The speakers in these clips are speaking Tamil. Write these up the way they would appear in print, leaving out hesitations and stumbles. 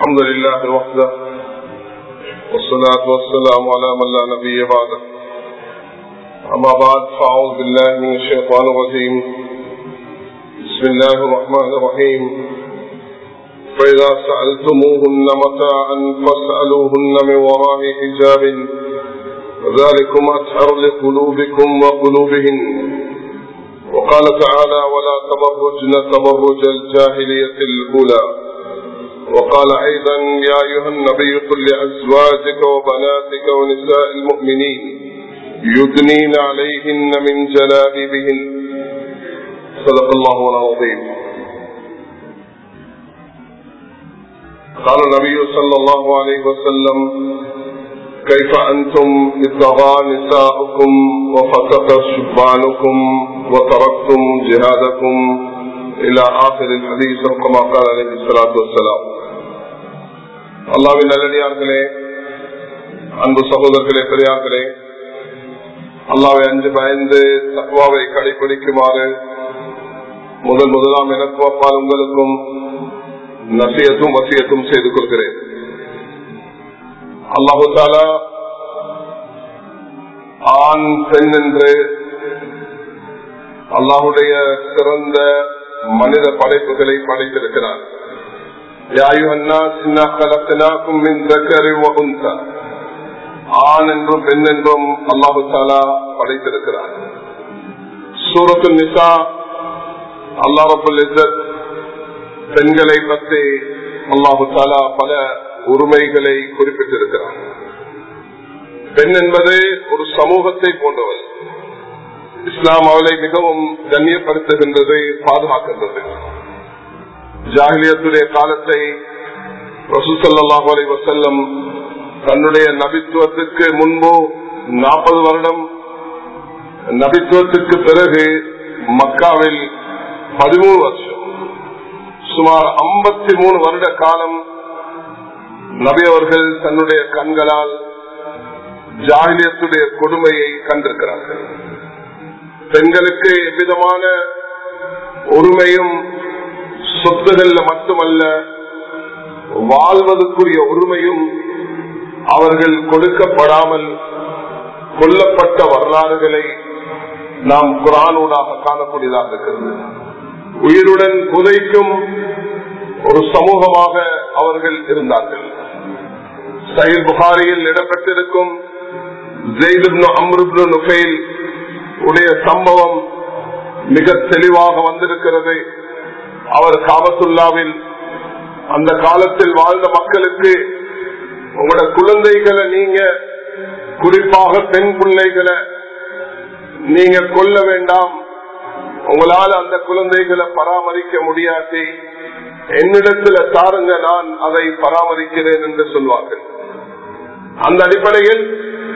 الحمد لله وحده والصلاة والسلام على من لا نبي بعده. أما بعد فأعوذ بالله من الشيطان الرجيم. بسم الله الرحمن الرحيم. فإذا سألتموهن متاعا فاسألوهن من وراء حجاب ذلكم أطهر لقلوبكم وقلوبهن. وقال تعالى: ولا تبرجن تبرج الجاهلية الأولى. وقال أيضا: يا أيها النبي قل لأزواجك وبناتك ونساء المؤمنين يدنين عليهن من جلابيبهن. صدق الله العظيم. قال النبي صلى الله عليه وسلم: كيف أنتم ابتغى نساؤكم وفتق شبانكم وتركتم جهادكم إلى آخر الحديث كما قال عليه الصلاة والسلام. அல்லாஹ்வின் நல்லடியார்களே, அன்பு சகோதரர்களே, பெரியார்களே, அல்லாஹ்வை அஞ்சு பயந்து தக்வாவை கடைபிடிக்குமாறு முதலாம் எனக்கும் அப்பால் உங்களுக்கும் நசியத்தும் வசியத்தும் செய்து கொள்கிறேன். அல்லாஹு தஆலா ஆண் பெண் என்று அல்லாஹுடைய சிறந்த மனித படைப்புகளை படைத்திருக்கிறார். ஆண் என்றும் பெண் என்றும் அல்லாஹு தஆலா படைத்திருக்கிறார். சூரத்துல் நிசா அல்லாஹ் ரப்பல் இஸ்ஸத் பெண்களை பற்றி அல்லாஹு தஆலா பல உரிமைகளை குறிப்பிட்டிருக்கிறார். பெண் என்பது ஒரு சமூகத்தை போன்றவர். இஸ்லாம் அவளை மிகவும் கண்ணியப்படுத்துகின்றது, பாதுகாக்கின்றது. ஜாஹிலியத்துடைய காலத்தை ரசூல் ஸல்லல்லாஹு அலைஹி வஸல்லம் தன்னுடைய நபித்துவத்துக்கு முன்பு 40 வருடம், நபித்துவத்துக்கு பிறகு மக்காவில் 13 வருஷம், சுமார் 53 வருட காலம் நபி அவர்கள் தன்னுடைய கண்களால் ஜாஹிலியத்துடைய கொடுமையை கண்டிருக்கிறார்கள். பெண்களுக்கு எவ்விதமான உரிமையும் சொத்துகள் மட்டுமல்ல, வாழ்வதற்குரிய உரிமையும் அவர்கள் கொடுக்கப்படாமல் கொல்லப்பட்ட வரலாறுகளை நாம் குர்ஆனூடாக காணக்கூடியதாக இருக்கிறது. உயிருடன் புதைக்கும் ஒரு சமூகமாக அவர்கள் இருந்தார்கள். சஹீஹ் புகாரியில் இடம்பெற்றிருக்கும் ஸைத் இப்னு அம்ர் இப்னு நுஃபைல் உடைய சம்பவம் மிக தெளிவாக வந்திருக்கிறது. அவர் காபத்துல்லாவில் அந்த காலத்தில் வாழ்ந்த மக்களுக்கு, உங்களோட குழந்தைகளை நீங்க, குறிப்பாக பெண் பிள்ளைகளை நீங்க கொல்ல வேண்டாம், உங்களால் அந்த குழந்தைகளை பராமரிக்க முடியாது, என்னிடத்துல தாருங்க, நான் அதை பராமரிக்கிறேன் என்று சொல்வார்கள். அந்த அடிப்படையில்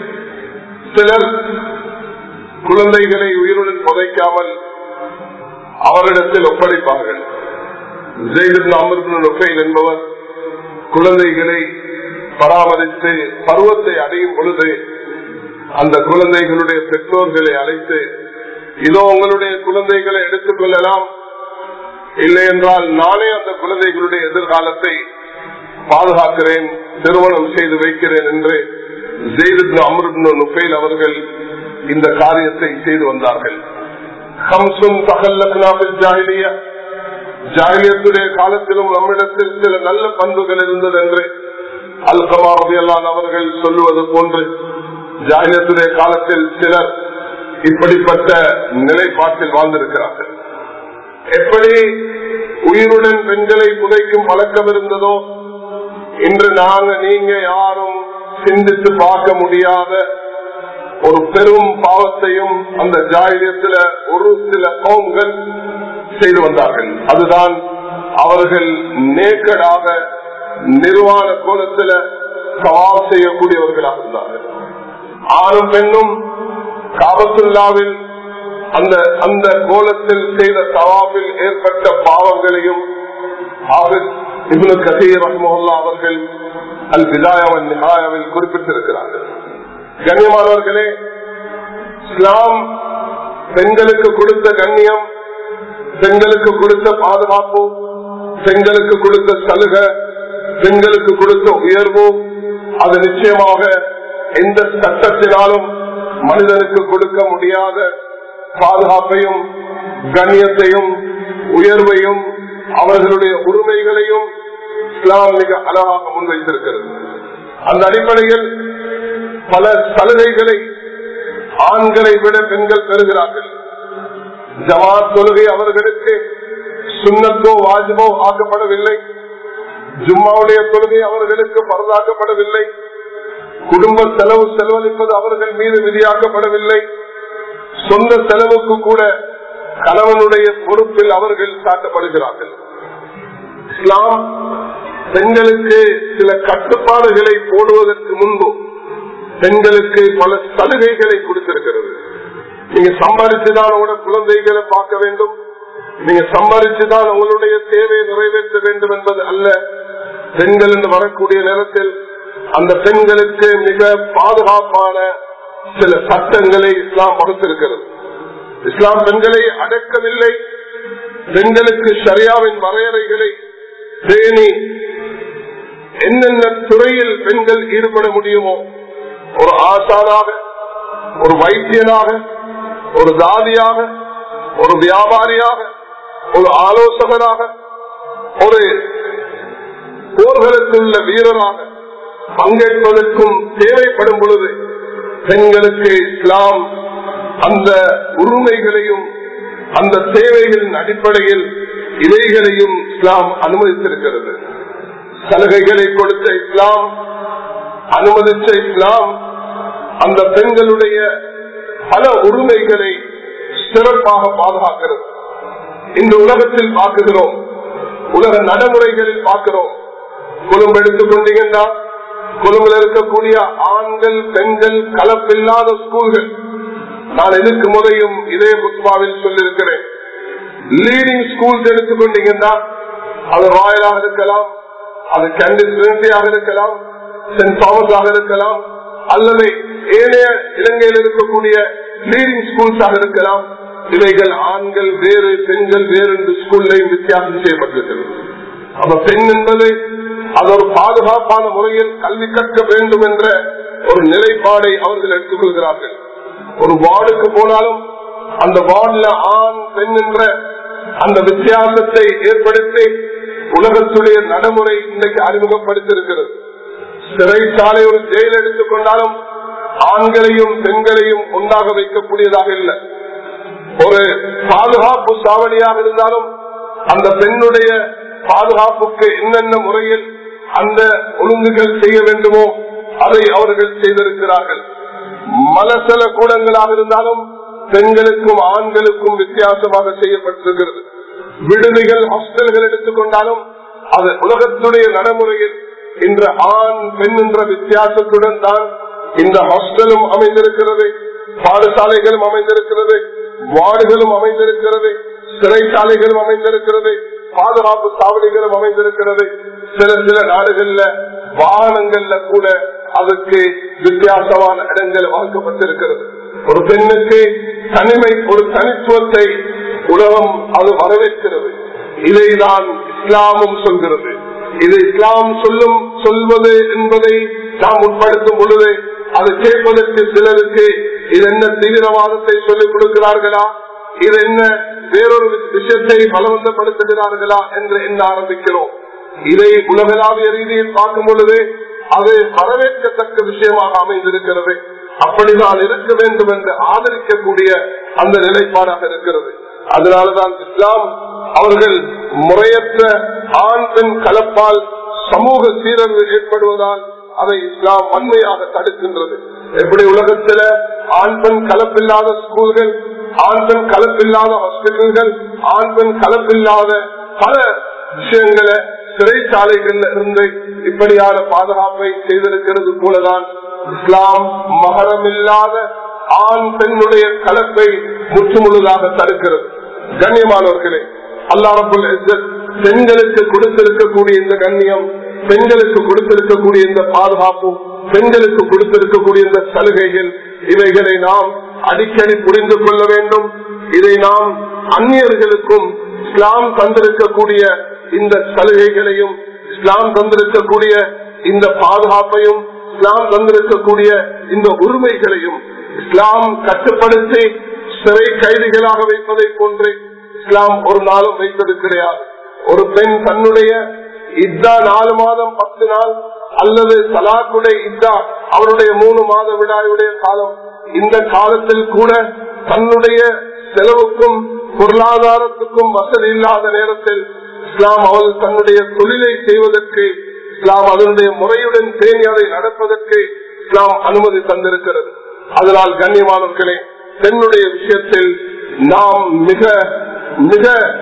சிலர் குழந்தைகளை உயிருடன் புதைக்காமல் அவரிடத்தில் ஒப்படைப்பார்கள். ஸைத் இப்னு அம்ர் இப்னு நுஃபைல் என்பவர் குழந்தைகளை பராமரித்து பருவத்தை அடையும் பொழுது அந்த குழந்தைகளுடைய பெற்றோர்களை அழைத்து, இதோ உங்களுடைய குழந்தைகளை எடுத்துக் கொள்ளலாம், இல்லை என்றால் நானே அந்த குழந்தைகளுடைய எதிர்காலத்தை பாதுகாக்கிறேன், திருமணம் செய்து வைக்கிறேன் என்று ஸைத் இப்னு அம்ர் இப்னு நுஃபைல் அவர்கள் இந்த காரியத்தை செய்து வந்தார்கள். ஜாஹிலியத்துடைய காலத்திலும் நம்மிடத்தில் சில நல்ல பண்புகள் இருந்தது என்று அல்கமா ரலியல்லாஹு அன்ஹு அவர்கள் சொல்லுவது போன்று, ஜாஹிலியத்துடைய காலத்தில் சிலர் இப்படிப்பட்ட நிலைப்பாட்டில் வாழ்ந்திருக்கிறார்கள். எப்படி உயிருடன் பெண்களை புதைக்கும் பழக்கம் இருந்ததோ, இன்று நீங்க யாரும் சிந்தித்து பார்க்க முடியாத ஒரு பெரும் பாவத்தையும் அந்த ஜாஹிலியத்துல ஒரு சில கௌம்கள் செய்து வந்தார்கள். அதுதான் அவர்கள் நேக்கடாக நிர்வாண கோலத்துல சவால் செய்யக்கூடியவர்களாக இருந்தார்கள். ஆணும் பெண்ணும் காபத்துல்லாவில் அந்த கோலத்தில் செய்த தவாபில் ஏற்பட்ட பாவங்களையும் இப்னு கஸீர் ரஹ்மஹுல்லாஹ் அவர்கள் அல் பிதாயா வன் நிஹாயாவில் குறிப்பிட்டிருக்கிறார்கள். கண்ணியமானவர்களே, இஸ்லாம் பெண்களுக்கு கொடுத்த கண்ணியம், பெண்களுக்கு கொடுத்த பாதுகாப்பு, பெண்களுக்கு கொடுத்த சலுகை பெண்களுக்கு கொடுத்த உயர்வோ அது நிச்சயமாக எந்த சட்டத்தினாலும் மனிதனுக்கு கொடுக்க முடியாத பாதுகாப்பையும் கண்ணியத்தையும் உயர்வையும் அவர்களுடைய உரிமைகளையும் இஸ்லாம் மிக அழகாக முன்வைத்திருக்கிறது. அந்த அடிப்படையில் பல சலுகைகளை ஆண்களை விட பெண்கள் பெறுகிறார்கள். ஜமாத் தொழுகை அவர்களுக்கு சுன்னத்தோ வாஜிபோ ஆக்கப்படவில்லை. ஜும்மாவுடைய தொழுகை அவர்களுக்கு பரதாக்கப்படவில்லை. குடும்ப செலவு செலவழிப்பது அவர்கள் மீது விதியாக்கப்படவில்லை. சொந்த செலவுக்கு கூட கணவனுடைய பொறுப்பில் அவர்கள் காட்டப்படுகிறார்கள். இஸ்லாம் பெண்களுக்கு சில கட்டுப்பாடுகளை போடுவதற்கு முன்பு பெண்களுக்கு பல சலுகைகளை கொடுத்திருக்கிறது. நீங்க சம்பாதிச்சுதான் உங்களோட குழந்தைகளை பார்க்க வேண்டும், நீங்க சம்பாதிச்சுதான் உங்களுடைய தேவையை நிறைவேற்ற வேண்டும் என்பது அல்ல. பெண்கள் என்று வரக்கூடிய நேரத்தில் அந்த பெண்களுக்கு மிக பாதுகாப்பான சில சட்டங்களை இஸ்லாம் வகுத்திருக்கிறது. இஸ்லாம் பெண்களை அடக்கவில்லை. பெண்களுக்கு ஷரியாவின் வரையறைகளை பேணி என்னென்ன துறையில் பெண்கள் ஈடுபட முடியுமோ, ஒரு ஆசானாக, ஒரு வைத்தியனாக, ஒரு தாதியாக, ஒரு வியாபாரியாக, ஒரு ஆலோசகராக, ஒரு போர்களுக்குள்ள வீரராக பங்கேற்பதற்கும் தேவைப்படும் பொழுது பெண்களுக்கு இஸ்லாம் அந்த உரிமைகளையும் அந்த தேவைகளின் அடிப்படையில் இவைகளையும் இஸ்லாம் அனுமதித்திருக்கிறது. சலுகைகளை கொடுத்த இஸ்லாம், அனுமதித்த இஸ்லாம் அந்த பெண்களுடைய பல உரிமைகளை சிறப்பாக பாதுகாக்கிறது. இந்த உலகத்தில் பார்க்கிறோம், உலக நடைமுறைகளில் பார்க்கிறோம். கொழும்பு எடுத்துக் கொண்டீங்கன்னா கொழும்புல இருக்கக்கூடிய ஆண்கள் பெண்கள் கலப்பில்லாத ஸ்கூல்கள், நான் இதற்கு முறையும் இதே புத்பாவில் சொல்லியிருக்கிறேன். லீடிங் ஸ்கூல்ஸ் எடுத்துக்கொண்டீங்கன்னா அது ராயலாக இருக்கலாம், அது கேண்டிஸ்டாக இருக்கலாம், சென்ட் தாமஸாக இருக்கலாம், அல்லது ஏனைய இலங்கையில் இருக்கக்கூடிய லீடிங் ஸ்கூல்ஸாக இருக்கலாம். இவைகள் ஆண்கள் வேறு பெண்கள் வேறு என்று ஸ்கூல்லையும் வித்தியாசம் செய்யப்பட்டிருக்கிறது. அப்ப பெண் என்பது அது ஒரு பாதுகாப்பான முறையில் கல்வி கற்க வேண்டும் என்ற ஒரு நிலைப்பாடை அவர்கள் எடுத்துக்கொள்கிறார்கள். ஒரு வார்டுக்கு போனாலும் அந்த வார்டுல ஆண் பெண் என்ற அந்த வித்தியாசத்தை ஏற்படுத்தி உலகத்துடைய நடைமுறை இன்றைக்கு அறிமுகப்படுத்தியிருக்கிறது. சிறைச்சாலை ஒரு ஜெயில் எடுத்துக்கொண்டாலும் ஆண்களையும் பெண்களையும் ஒன்றாக வைக்கக்கூடியதாக இல்லை. ஒரு பாதுகாப்பு சாவடியாக இருந்தாலும் அந்த பெண்ணுடைய பாதுகாப்புக்கு என்னென்ன முறையில் அந்த ஒழுங்குகள் செய்ய வேண்டுமோ அதை அவர்கள் செய்திருக்கிறார்கள். மலசல கூடங்களாக இருந்தாலும் பெண்களுக்கும் ஆண்களுக்கும் வித்தியாசமாக செய்யப்பட்டிருக்கிறது. விடுதிகள் ஹாஸ்டல்கள் எடுத்துக்கொண்டாலும் அது உலகத்துடைய நடைமுறையில் இன்று ஆண் பெண் என்ற வித்தியாசத்துடன் தான் இந்த ஹாஸ்டலும் அமைந்திருக்கிறது, பாடசாலைகளும் அமைந்திருக்கிறது, வார்டுகளும் அமைந்திருக்கிறது, சிறைச்சாலைகளும் அமைந்திருக்கிறது, பாதுகாப்பு சாவடிகளும் அமைந்திருக்கிறது. சில நாடுகள்ல வாகனங்கள்ல கூட அதுக்கு வித்தியாசமான இடங்கள் வகுக்கப்பட்டிருக்கிறது. ஒரு பெண்ணுக்கு தனிமை, ஒரு தனித்துவத்தை உலகம் அது வரவேற்கிறது. இதைதான் இஸ்லாமும் சொல்கிறது. இது இஸ்லாம் சொல்வது என்பதை நாம் உட்படுத்தும் பொழுது அது கேட்பதற்கு சிலருக்கு இது என்ன தீவிரவாதத்தை சொல்லிக் கொடுக்கிறார்களா, இது என்ன வேறொரு விஷயத்தை பலவந்தப்படுத்துகிறார்களா என்று எண்ண ஆரம்பிக்கிறோம். இதை உலகளாவிய ரீதியில் பார்க்கும் பொழுது அது வரவேற்கத்தக்க விஷயமாக அமைந்திருக்கிறது. அப்படிதான் இருக்க வேண்டும் என்று ஆதரிக்கக்கூடிய அந்த நிலைப்பாடாக இருக்கிறது. அதனாலதான் இஸ்லாம் அவர்கள் முறையற்ற ஆண் பெண் கலப்பால் சமூக சீரழிவு ஏற்படுவதால் அதை இஸ்லாம் வன்மையாக தடுக்கின்றது. எப்படி உலகத்துல ஆண் பெண் கலப்பில்லாத ஸ்கூல்கள், ஆண் பெண் கலப்பில்லாத ஹாஸ்பிட்டல்கள், ஆண் பெண் கலப்பில்லாத பல விஷயங்களை சிறைச்சாலைகள் இருந்து இப்படியான பாதுகாப்பை செய்திருக்கிறது போலதான் இஸ்லாம் மகரமில்லாத ஆண் பெண்ணுடைய கலப்பை முற்றுமுழுதாக தடுக்கிறது. கண்ணியமானவர்களே, அல்லாஹ் ரப்பல் இஸ்ஸத் பெண்களுக்கு கொடுத்திருக்கக்கூடிய இந்த கண்ணியம், பெண்களுக்கு கொடுத்திருக்கக்கூடிய இந்த பாதுகாப்பு, பெண்களுக்கு கொடுத்திருக்கக்கூடிய இந்த சலுகைகள், இவைகளை நாம் அடிக்கடி புரிந்து கொள்ள வேண்டும். இதை நாம் அந்நியர்களுக்கும் இஸ்லாம் தந்திருக்கக்கூடிய இந்த சலுகைகளையும் இஸ்லாம் தந்திருக்கக்கூடிய இந்த பாதுகாப்பையும் இஸ்லாம் தந்திருக்கக்கூடிய இந்த உரிமைகளையும் இஸ்லாம் கட்டுப்படுத்தி சிறை கைதிகளாக வைப்பதை போன்று இஸ்லாம் ஒரு நாளும் வைத்தது கிடையாது. ஒரு பெண் தன்னுடைய இத்தா 4 மாதம் 10 நாள் அல்லது தலாக்குடைய இத்தா அவருடைய 3 மாத விடாயுடைய காலம், இந்த காலத்தில் கூட தன்னுடைய செலவுக்கும் பொருளாதாரத்துக்கும் வசதி இல்லாத நேரத்தில் இஸ்லாம் அவள் தன்னுடைய தொழிலை செய்வதற்கு, இஸ்லாம் அதனுடைய முறையுடன் பேணி அதை நடப்பதற்கு இஸ்லாம் அனுமதி தந்திருக்கிறது. அதனால் கண்ணியமானவர்களே, பெண்ணுடைய விஷயத்தில் நாம் மிக மிக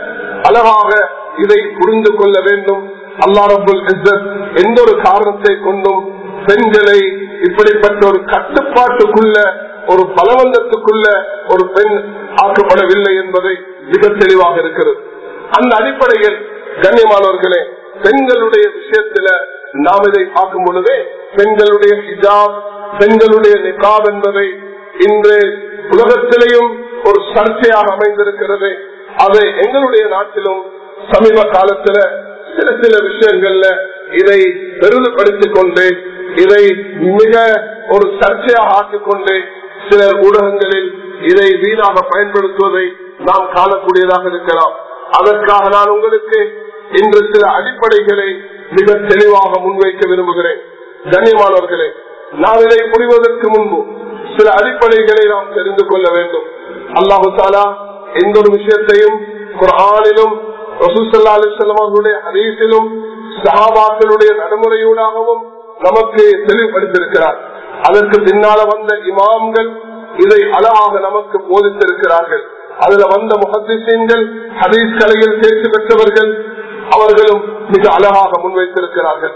அழகாக இதை புரிந்து கொள்ள வேண்டும். அல்லாஹ் ரப்புல் இஸ்ஸத் எந்த ஒரு காரணத்தை கொண்டும் பெண்களை இப்படிப்பட்ட ஒரு கட்டுப்பாட்டுக்குள்ள, ஒரு பலவந்தத்துக்குள்ள ஒரு பெண் ஆக்கப்படவில்லை என்பதை மிக தெளிவாக இருக்கிறது. அந்த அடிப்படையில் கண்ணியமானவர்களே, பெண்களுடைய விஷயத்துல நாம் இதை பார்க்கும் பொழுதே பெண்களுடைய ஹிஜாப், பெண்களுடைய நிகாப் என்பதை இன்று உலகத்திலேயும் ஒரு சர்ச்சையாக அமைந்திருக்கிறது. அதை எங்களுடைய நாட்டிலும் சமீப காலத்துல சில விஷயங்கள்ல இதை பெருமைப்படுத்திக் கொண்டு, இதை மிக ஒரு சர்ச்சையாக ஆக்கிக் கொண்டு சிலர் ஊடகங்களில் இதை வீணாக பயன்படுத்துவதை நாம் காணக்கூடியதாக இருக்கலாம். அதற்காக நான் உங்களுக்கு இன்று சில அடிப்படைகளை மிக தெளிவாக முன்வைக்க விரும்புகிறேன். கண்ணியமானவர்களே, நாம் இதை புரிவதற்கு முன்பு சில அடிப்படைகளை நாம் தெரிந்து கொள்ள வேண்டும். அல்லாஹு தாலா எந்த ஒரு விஷயத்தையும் குர்ஆனிலும் ரசூல் ஸல்லல்லாஹு அலைஹி வஸல்லம் அவர்களுடைய ஹதீஸிலும் சஹாபாக்களுடைய நடைமுறையூடாகவும் நமக்கு தெளிவுபடுத்தியிருக்கிறார். அதற்கு பின்னால வந்த இமாம்கள் இதை அழகாக நமக்கு போதித்திருக்கிறார்கள். அதுல வந்த முஹத்திஸீன்கள், ஹதீஸ் கலையில் தேர்ச்சி பெற்றவர்கள், அவர்களும் மிக அழகாக முன்வைத்திருக்கிறார்கள்.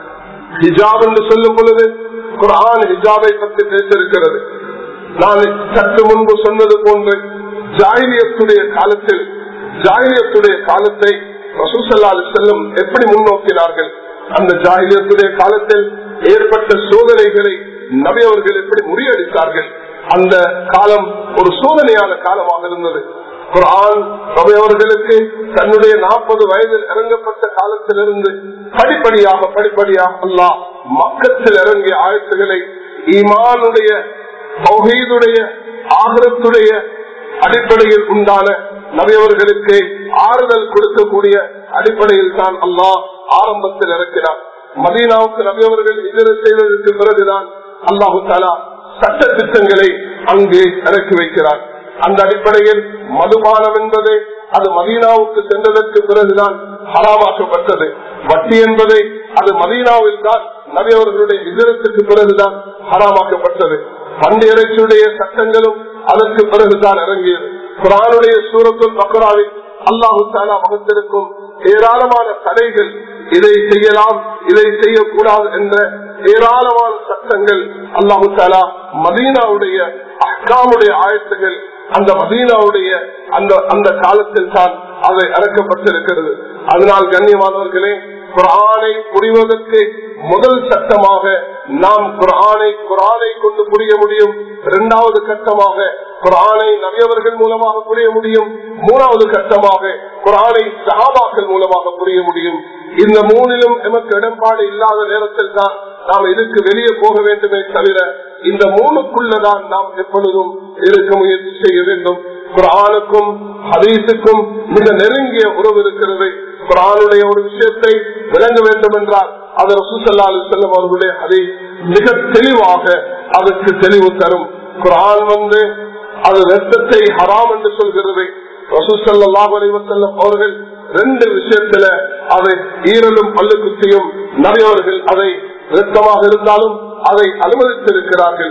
ஹிஜாப் என்று சொல்லும் பொழுது குர்ஆன் ஹிஜாபை பற்றி பேசியிருக்கிறது. நான் சற்று முன்பு சொன்னது போன்று ஜாஹிலியத்துடைய காலத்தை ரசூல் ஸல்லல்லாஹு அலைஹி வஸல்லம் எப்படி முன்னோக்கினார்கள், அந்த ஜாஹிலியத்துடைய காலத்தில் ஏற்பட்ட சோதனைகளை நபி அவர்கள் எப்படி முறியடித்தார்கள். அந்த காலம் ஒரு சோதனையான காலமாக இருந்தது. குர்ஆன் நபி அவர்களுக்கு தன்னுடைய 40 வயதில் இறங்கப்பட்ட காலத்திலிருந்து படிப்படியாக அல்லாஹ் மக்கத்தில் இறங்கிய ஆயத்துகளை ஈமானுடைய, தௌஹீதுடைய, ஆகிரத்துடைய அடிப்படையில் உண்டான நபியவர்களுக்கு ஆறுதல் கொடுக்கக்கூடிய அடிப்படையில் தான் அல்லாஹ் ஆரம்பத்தில் இறக்கினார். மதீனாவுக்கு நபியவர்கள் ஹிஜ்ரத் செய்ததற்கு பிறகுதான் அல்லாஹு தஆலா சட்ட திட்டங்களை அங்கு இறக்கி வைக்கிறார். அந்த அடிப்படையில் மதுபானம் என்பது அது மதீனாவுக்கு சென்றதற்கு பிறகுதான் ஹராமாக்கப்பட்டது. வட்டி என்பதை அது மதீனாவில் தான் நபியவர்களுடைய ஹிஜ்ரத்துக்கு பிறகுதான் ஹராமாக்கப்பட்டது. பன்றி இறைச்சியுடைய சட்டங்களும் அதற்கு பிறகுதான் இறங்கியது. குர்ஆனுடைய சூரத்துல் பக்ராவில் அல்லாஹு தஆலா வகுத்திருக்கும் ஏராளமான தடைகள், இதை செய்யலாம் இதை செய்யக்கூடாது என்ற ஏராளமான சட்டங்கள் அல்லாஹு தஆலா மதீனாவுடைய அஹ்காமுடைய ஆயத்துகள் அந்த மதீனாவுடைய அந்த காலத்தில் தான் அவை இறக்கப்பட்டிருக்கிறது. அதனால் கண்ணியமானவர்களே, குர்ஆனை புரிவதற்கு முதல் சட்டமாக நாம் குர்ஆனை கொண்டு புரிய முடியும். இரண்டாவது கட்டமாக குர்ஆனை நபியவர்கள் மூலமாக புரிய முடியும். மூணாவது கட்டமாக குர்ஆனை சஹாபாக்கள் மூலமாக புரிய முடியும். இந்த மூணிலும் எமக்கு இடம்பாடு இல்லாத நேரத்தில் தான் நாம் இதுக்கு வெளியே போக வேண்டுமே தவிர இந்த மூணுக்குள்ளதான் நாம் எப்பொழுதும் இருக்க முயற்சி செய்ய வேண்டும். குர்ஆனுக்கும் ஹதீஸுக்கும் மிக நெருங்கிய உறவு இருக்கிறது. குர்ஆனுடைய ஒரு விஷயத்தை விளங்க வேண்டும் என்றால் அது ரசூல் ஸல்லல்லாஹு அலைஹி வஸல்லம் அவர்களுடைய ஹதீஸ் மிக தெளிவாக அதற்கு தெளிவு தரும். குர்ஆன் அது ரத்தத்தை ஹராம் என்று சொல்கிறது. ரசூல் ஸல்லல்லாஹு அலைஹி வஸல்லம் அவர்கள் 2 விஷயத்துல அதை ஈரலும் பல்லு குத்தியும் நபி அவர்கள் அதை ரத்தமாக இருந்தாலும் அதை அனுமதித்திருக்கிறார்கள்.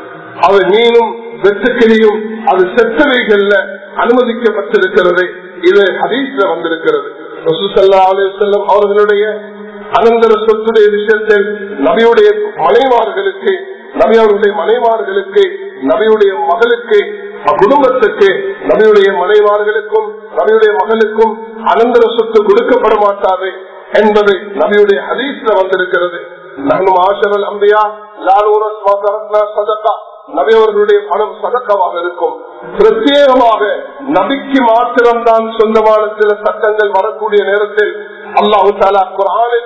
அவை மீனும் வெட்டுக்கிளியும் அது செத்தவைகள்ல அனுமதிக்கப்பட்டிருக்கிறது. இது ஹதீஸ்ல வந்திருக்கிறது. ரசூல் ஸல்லல்லாஹு அலைஹி வஸல்லம் அவர்களுடைய அனந்தர சொத்துடைய விஷயத்தில் நபியுடைய மனைவார்களுக்கு, நபியவர்களுடைய மனைவார்களுக்கு, நபியுடைய மகளுக்கு, குடும்பத்துக்கு, நபியுடைய மனைவார்களுக்கும் நபியுடைய மகளுக்கும் அனந்தர சொத்து கொடுக்கப்பட மாட்டாது என்பது நபியுடைய ஹதீஸ்ல வந்திருக்கிறது. நபியவர்களுடைய பணம் சதக்காவாக இருக்கும். பிரத்யேகமாக நபிக்கு மாத்திரம்தான் சொந்தமான சில சட்டங்கள் வரக்கூடிய நேரத்தில் அல்லாஹு தஆலா குர்ஆனில்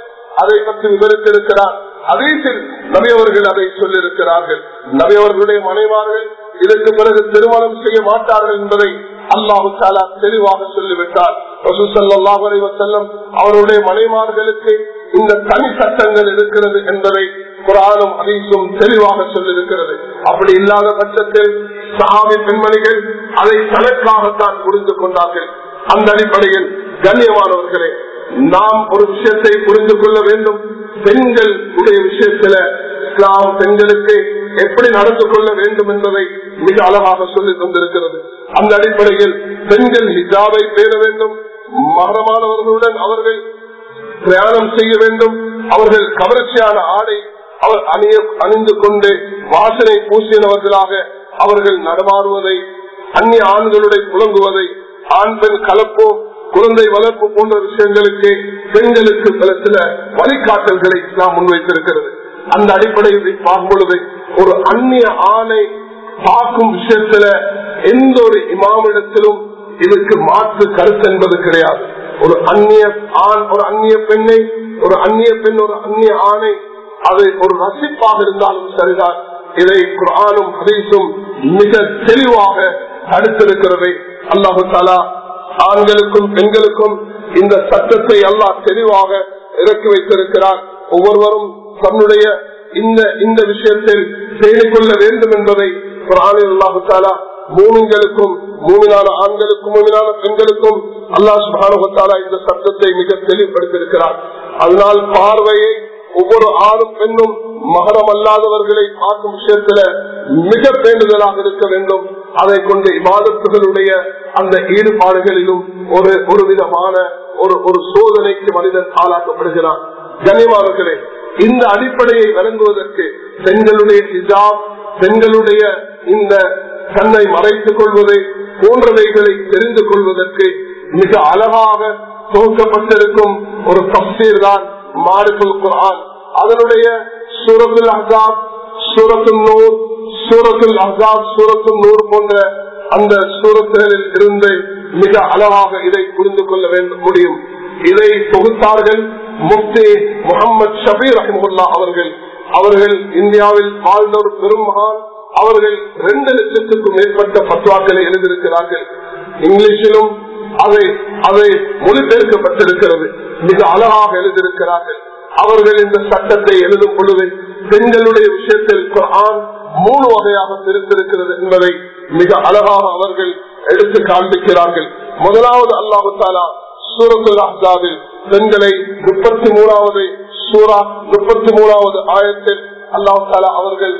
அதை பற்றி விவரித்திருக்கிறார். ஹதீஸில் நபி அவர்கள் அதை சொல்லியிருக்கிறார்கள். நபி அவர்களுடைய மனைவார்கள் இதற்கு பிறகு திருமணம் செய்ய மாட்டார்கள் என்பதை அல்லாஹு தஆலா தெளிவாக சொல்லிவிட்டார். ரசூல் ஸல்லல்லாஹு அலைஹி வஸல்லம் அவருடைய மனைமார்களுக்கு இந்த தனி சட்டங்கள் இருக்கிறது என்பதை குர்ஆனும் ஹதீஸும் தெளிவாக சொல்லியிருக்கிறது. அப்படி இல்லாத பட்சத்தில் சஹாபி பெண்மணிகள் அதை தனக்காகத்தான் புரிந்து கொண்டார்கள். அந்த அடிப்படையில் கண்ணியமானவர்களே, நாம் ஒரு விஷயத்தை புரிந்து கொள்ள வேண்டும். பெண்கள் உடைய விஷயத்துல இஸ்லாம் பெண்களுக்கு எப்படி நடந்து கொள்ள வேண்டும் என்பதை மிக அழகாக சொல்லி தந்திருக்கிறது. அந்த அடிப்படையில் பெண்கள் ஹிஜாபை பேண வேண்டும். மகரமானவர்களுடன் அவர்கள் பிரயாணம் செய்ய வேண்டும். அவர்கள் கவர்ச்சியான ஆடை அவர் அணிந்து கொண்டு வாசனை பூசியவர்களாக அவர்கள் நடமாறுவதை, அந்நிய ஆண்களுடைய புலங்குவதை, ஆண் பெண் கலப்போ குழந்தை வளர்ப்பு போன்ற விஷயங்களுக்கு பெண்களுக்கு சில வழிகாட்டல்களை நாம் முன்வைத்திருக்கிறது. அந்த அடிப்படையில் பார்க்கும் பொழுது ஒரு அந்நிய ஆணை பார்க்கும் விஷயத்துல எந்த ஒரு இமாமிடத்திலும் இதுக்கு மாற்று கருத்து என்பது கிடையாது. ஒரு அந்நிய ஆண் ஒரு அந்நிய பெண்ணை, ஒரு அந்நிய பெண் ஒரு அந்நிய ஆணை, அது ஒரு ரசிப்பாக இருந்தாலும் சரிதான். இதை குர்ஆனும் ஹதீஸும் மிக தெளிவாக தடுத்திருக்கிறது. அல்லாஹு தஆலா ஆண்களுக்கும் பெண்களுக்கும் இந்த சட்டத்தை அல்லாஹ் தெளிவாக இறக்கி வைத்திருக்கிறார். ஒவ்வொருவரும் தன்னுடைய இந்த விஷயத்தில் பேணிக் கொள்ள வேண்டும் என்பதை குர்ஆனில் அல்லாஹு தஆலா மூமின்களுக்கும், மூமினான ஆண்களுக்கும், மூமினான பெண்களுக்கும் அல்லாஹ் சுப்ஹானஹு வ தஆலா இந்த சட்டத்தை மிக தெளிவுபடுத்தியிருக்கிறார். அதனால் பார்வையை ஒவ்வொரு ஆணும் பெண்ணும் மகரம் அல்லாதவர்களை பார்க்கும் விஷயத்துல மிக பேண்டுதலாக இருக்க வேண்டும். அதை கொண்டு இபாதத்துகளுடைய அந்த ஈடுபாடுகளிலும் ஒரு விதமான ஒரு சோதனைக்கு மனிதன் ஆளாக்கப்படுகிறான். கண்ணியமானவர்களே, இந்த அடிப்படையை வழங்குவதற்கு பெண்களுடைய ஹிஜாப், பெண்களுடைய இந்த தன்னை மறைத்துக் கொள்வது போன்றவைகளை தெரிந்து கொள்வதற்கு மிக அழகாக துவக்கப்பட்டிருக்கும் ஒரு தஃசீர் தான் மாரிஃபுல் குர்ஆன். அதனுடைய சூரத்துல் அஹ்ஸாப், சூரத்துல் நூர், சூரத்துல் அஹ்ஸாப், சூரத்துல் நூர் போன்ற அந்த சூரத்துகளில் இருந்து மிக அழகாக இதை புரிந்து கொள்ள முடியும். இதை தொகுத்தார்கள் முஃப்தி முஹம்மது ஷபீ ரஹிமஹுல்லாஹ் அவர்கள் இந்தியாவில் வாழ்ந்த ஒரு பெரும் மகான். அவர்கள் 2 லட்சத்துக்கும் மேற்பட்ட பத்வாக்களை எழுதியிருக்கிறார்கள். இங்கிலீஷிலும் அதை மொழிபெயர்க்கப்பட்டிருக்கிறது. மிக அழகாக எழுதியிருக்கிறார்கள். அவர்கள் இந்த சட்டத்தை எழுதும் பொழுது பெண்களுடைய விஷயத்தில் குர்ஆன் 3 வகையாக பிரித்திருக்கிறது என்பதை மிக அழகாக அவர்கள் எடுத்து காண்பிக்கிறார்கள். முதலாவது அல்லாஹ் தஆலா சூரத்துல் அஹ்ஸாபில் பெண்களை 33வது சூரா 33வது ஆயத்தில் அல்லாஹ் தஆலா அவர்கள்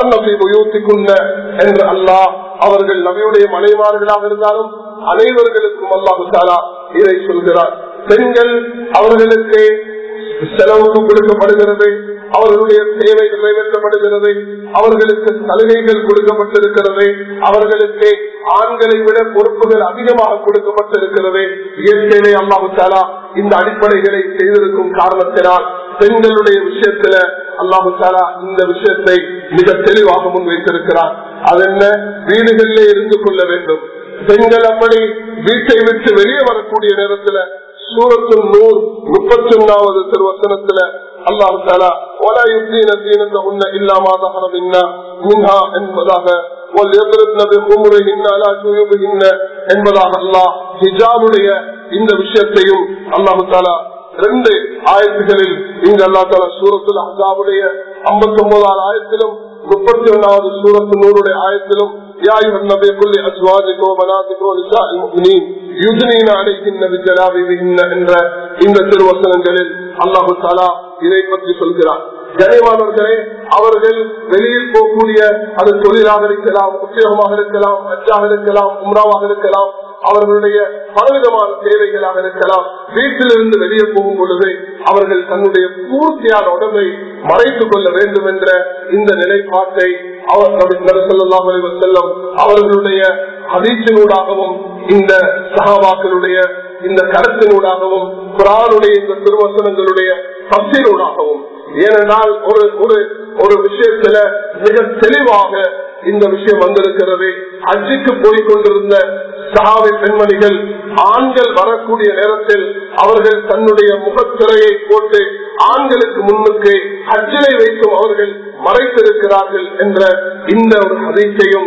என்று அல்லாஹ் அவர்கள் நபியுடைய மனைவிமார்களாக இருந்தாலும் அனைவர்களுக்கும் அல்லாஹ் தஆலா இதை சொல்கிறார். பெண்கள் அவர்களுக்கு செலவுக்கு கொடுக்கப்படுகிறது, அவர்களுடைய தேவை நிறைவேற்றப்படுகிறது, அவர்களுக்கு சலுகைகள் கொடுக்கப்பட்டிருக்கிறது, அவர்களுக்கு ஆண்களை விட பொறுப்புகள் அதிகமாக கொடுக்கப்பட்டிருக்கிறது. இயற்கையிலே அல்லாஹ் தஆலா இந்த அடிப்படைகளை செய்திருக்கும் காரணத்தினால் பெண்களுடைய விஷயத்துல அல்லாஹ் தஆலா இந்த விஷயத்தை மிக தெளிவாக முன்வைத்திருக்கிறார். அது என்ன? வீடுகளிலே இருந்து கொள்ள வேண்டும். பெண்கள் அப்படி வீட்டை விட்டு வெளியே வரக்கூடிய நேரத்துல சூரத்துல் நூர் 31வது திருவசனத்துல அல்லாஹ் தஆலா வலா யுதீன தீனஹுன்ன இல்லா மா ظهر منها என்பதாக வல்யத்ரப்ன பிகும்ரிஹின்ன லா துயுபிஹின்ன என்பதாக அல்லாஹ் ஹிஜாபுடைய இந்த விஷயத்தையும் அல்லாஹ் தஆலா 2 ஆயத்துகளில் இங்க அல்லாஹ் தஆலா சூரத்துல் அஹ்ஸாபுடைய 59வது ஆயத்திலும் 31வது சூரத்துல் நூருடைய ஆயத்திலும் யா அய்யுஹன் நபி குல் அஸ்வாஜிக வ பனாதிக வ நிசாஇல் முஃமினீன் யுத்னீன அலைஹின்ன பிஜலாபிஹின்ன என்ற இந்த திருவசனங்களில் அல்லாஹ் தஆலா இதை பற்றி சொல்கிறார். கனிமானவர்களே, அவர்கள் வெளியில் போகக்கூடிய அது தொழிலாக இருக்கலாம், உத்தியோகமாக இருக்கலாம், அச்சாக இருக்கலாம், உம்ராவாக இருக்கலாம், அவர்களுடைய பலவிதமான தேவைகளாக இருக்கலாம். வீட்டிலிருந்து வெளியே போகும் பொழுது அவர்கள் தன்னுடைய பூர்த்தியான உடம்பை மறைத்துக் கொள்ள வேண்டும் என்ற இந்த நிலைப்பாட்டை அவர்களுடைய ஹதீஸினூடாகவும் இந்த சஹாபாக்களுடைய இந்த கருத்தினூடாகவும் குர்ஆனுடைய இந்த திருவசனங்களுடைய தஃசீரோடாகவும், ஏனென்றால் ஒரு விஷயத்துல மிக தெளிவாக இந்த விஷயம் வந்திருக்கிறது. ஹஜ்ஜுக்கு போய்கொண்டிருந்த சஹாபி பெண்மணிகள் ஆண்கள் வரக்கூடிய நேரத்தில் அவர்கள் தன்னுடைய முகத்திரையை போட்டு ஆண்களுக்கு முன்னுக்கு ஹஜ்ஜிலை வைக்கும் அவர்கள் மறைத்திருக்கிறார்கள் என்ற இந்த ஒரு ஹதீஸையும்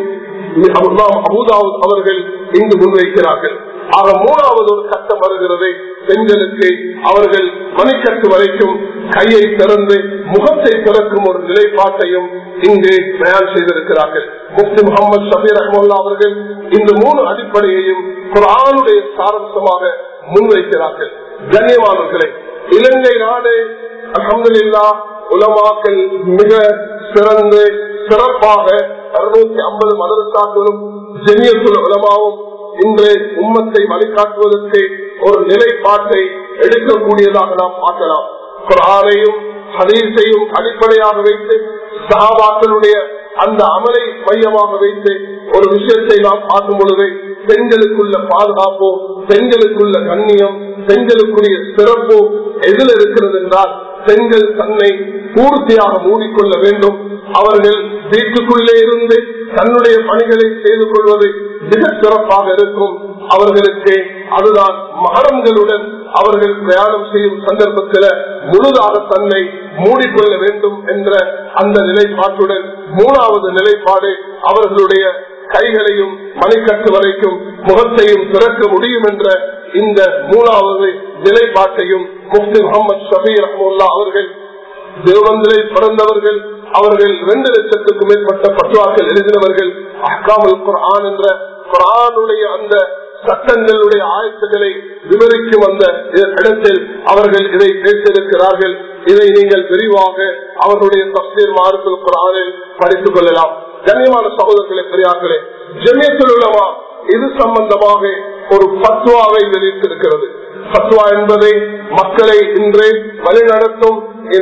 அபூதாவுத் அவர்கள் இங்கு முன்வைக்கிறார்கள். ஆக மூணாவது ஒரு கட்டம் வருகிறது, பெண்களுக்கு அவர்கள் மணிக்கட்டு வரைக்கும் கையை திறந்து முகத்தை திறக்கும் ஒரு நிலைப்பாட்டையும் இங்கு தயார் செய்திருக்கிறார்கள். முஃப்தி முகமது ஷபீர் ரஹ்மத்துல்லாஹி அவர்கள் இந்த 3 அடிப்படையையும் குர்ஆனுடைய சாரம்சமாக முன்வைக்கிறார்கள். கண்ணியமானவர்களே, இலங்கை நாடு அல்ஹம்துலில்லாஹ் உலமாக்கள் மிக சிறந்து சிறப்பாக 650 மதரசாக்களும் ஜமியத்துல் உலமாவும் இன்று உம்மத்தை வழிகாட்டுவதற்கு ஒரு நிலைப்பாட்டை எடுக்கக்கூடியதாக நாம் பார்க்கலாம். குர்ஆனையும் ஹதீஸையும் அடிப்படையாக வைத்து சஹாபாக்களுடைய அந்த அமலை மையமாக வைத்து ஒரு விஷயத்தை நாம் பார்க்கும் பொழுது பெண்களுக்குள்ள பாதுகாப்பு, பெண்களுக்குள்ள கண்ணியம், பெண்களுக்குரிய சிறப்பு எதில் இருக்கிறது என்றால் பெண்கள் தன்னை பூர்த்தியாக மூடிக்கொள்ள வேண்டும். அவர்கள் வீட்டுக்குள்ளே இருந்து தன்னுடைய பணிகளை செய்து கொள்வது மிக சிறப்பாக இருக்கும். அவர்களுக்கு அதுதான் மகரங்களுடன் அவர்கள் பிரயாணம் செய்யும் சந்தர்ப்பத்தில் முழுதாக தன்னை மூடிக்கொள்ள வேண்டும் என்ற அந்த நிலைப்பாட்டுடன் 3வது நிலைப்பாடு அவர்களுடைய கைகளையும் மணிக்கட்டு வரைக்கும் முகத்தையும் திறக்க முடியும் என்ற இந்த 3வது நிலைப்பாட்டையும் முஃப்தி முகமது ஷபீர் ரஹ்மத்துல்லாஹி அவர்கள் தேவந்திலே பிறந்தவர்கள். அவர்கள் 2 லட்சத்துக்கும் மேற்பட்ட பத்வாக்கள் எழுதினவர்கள். அஹ்காமுல் குர்ஆன் என்ற குர்ஆனுடைய அந்த சட்டங்களுடைய ஆயத்துக்களை விவரிக்கும் அந்த இடத்தில் அவர்கள் இதை பேசியிருக்கிறார்கள். இதை நீங்கள் விரிவாக அவர்களுடைய தஃசீர் மாரிஃபுல் குர்ஆனில் படித்துக் கொள்ளலாம். கண்ணியமான சகோதரர்களே, பெரியார்களே, ஜமியத்துல் உலமா இது சம்பந்தமாக ஒரு பத்வாவை வெளியிட்டிருக்கிறது. பத்வா என்பதை மக்களை இன்று வழிநடத்தும்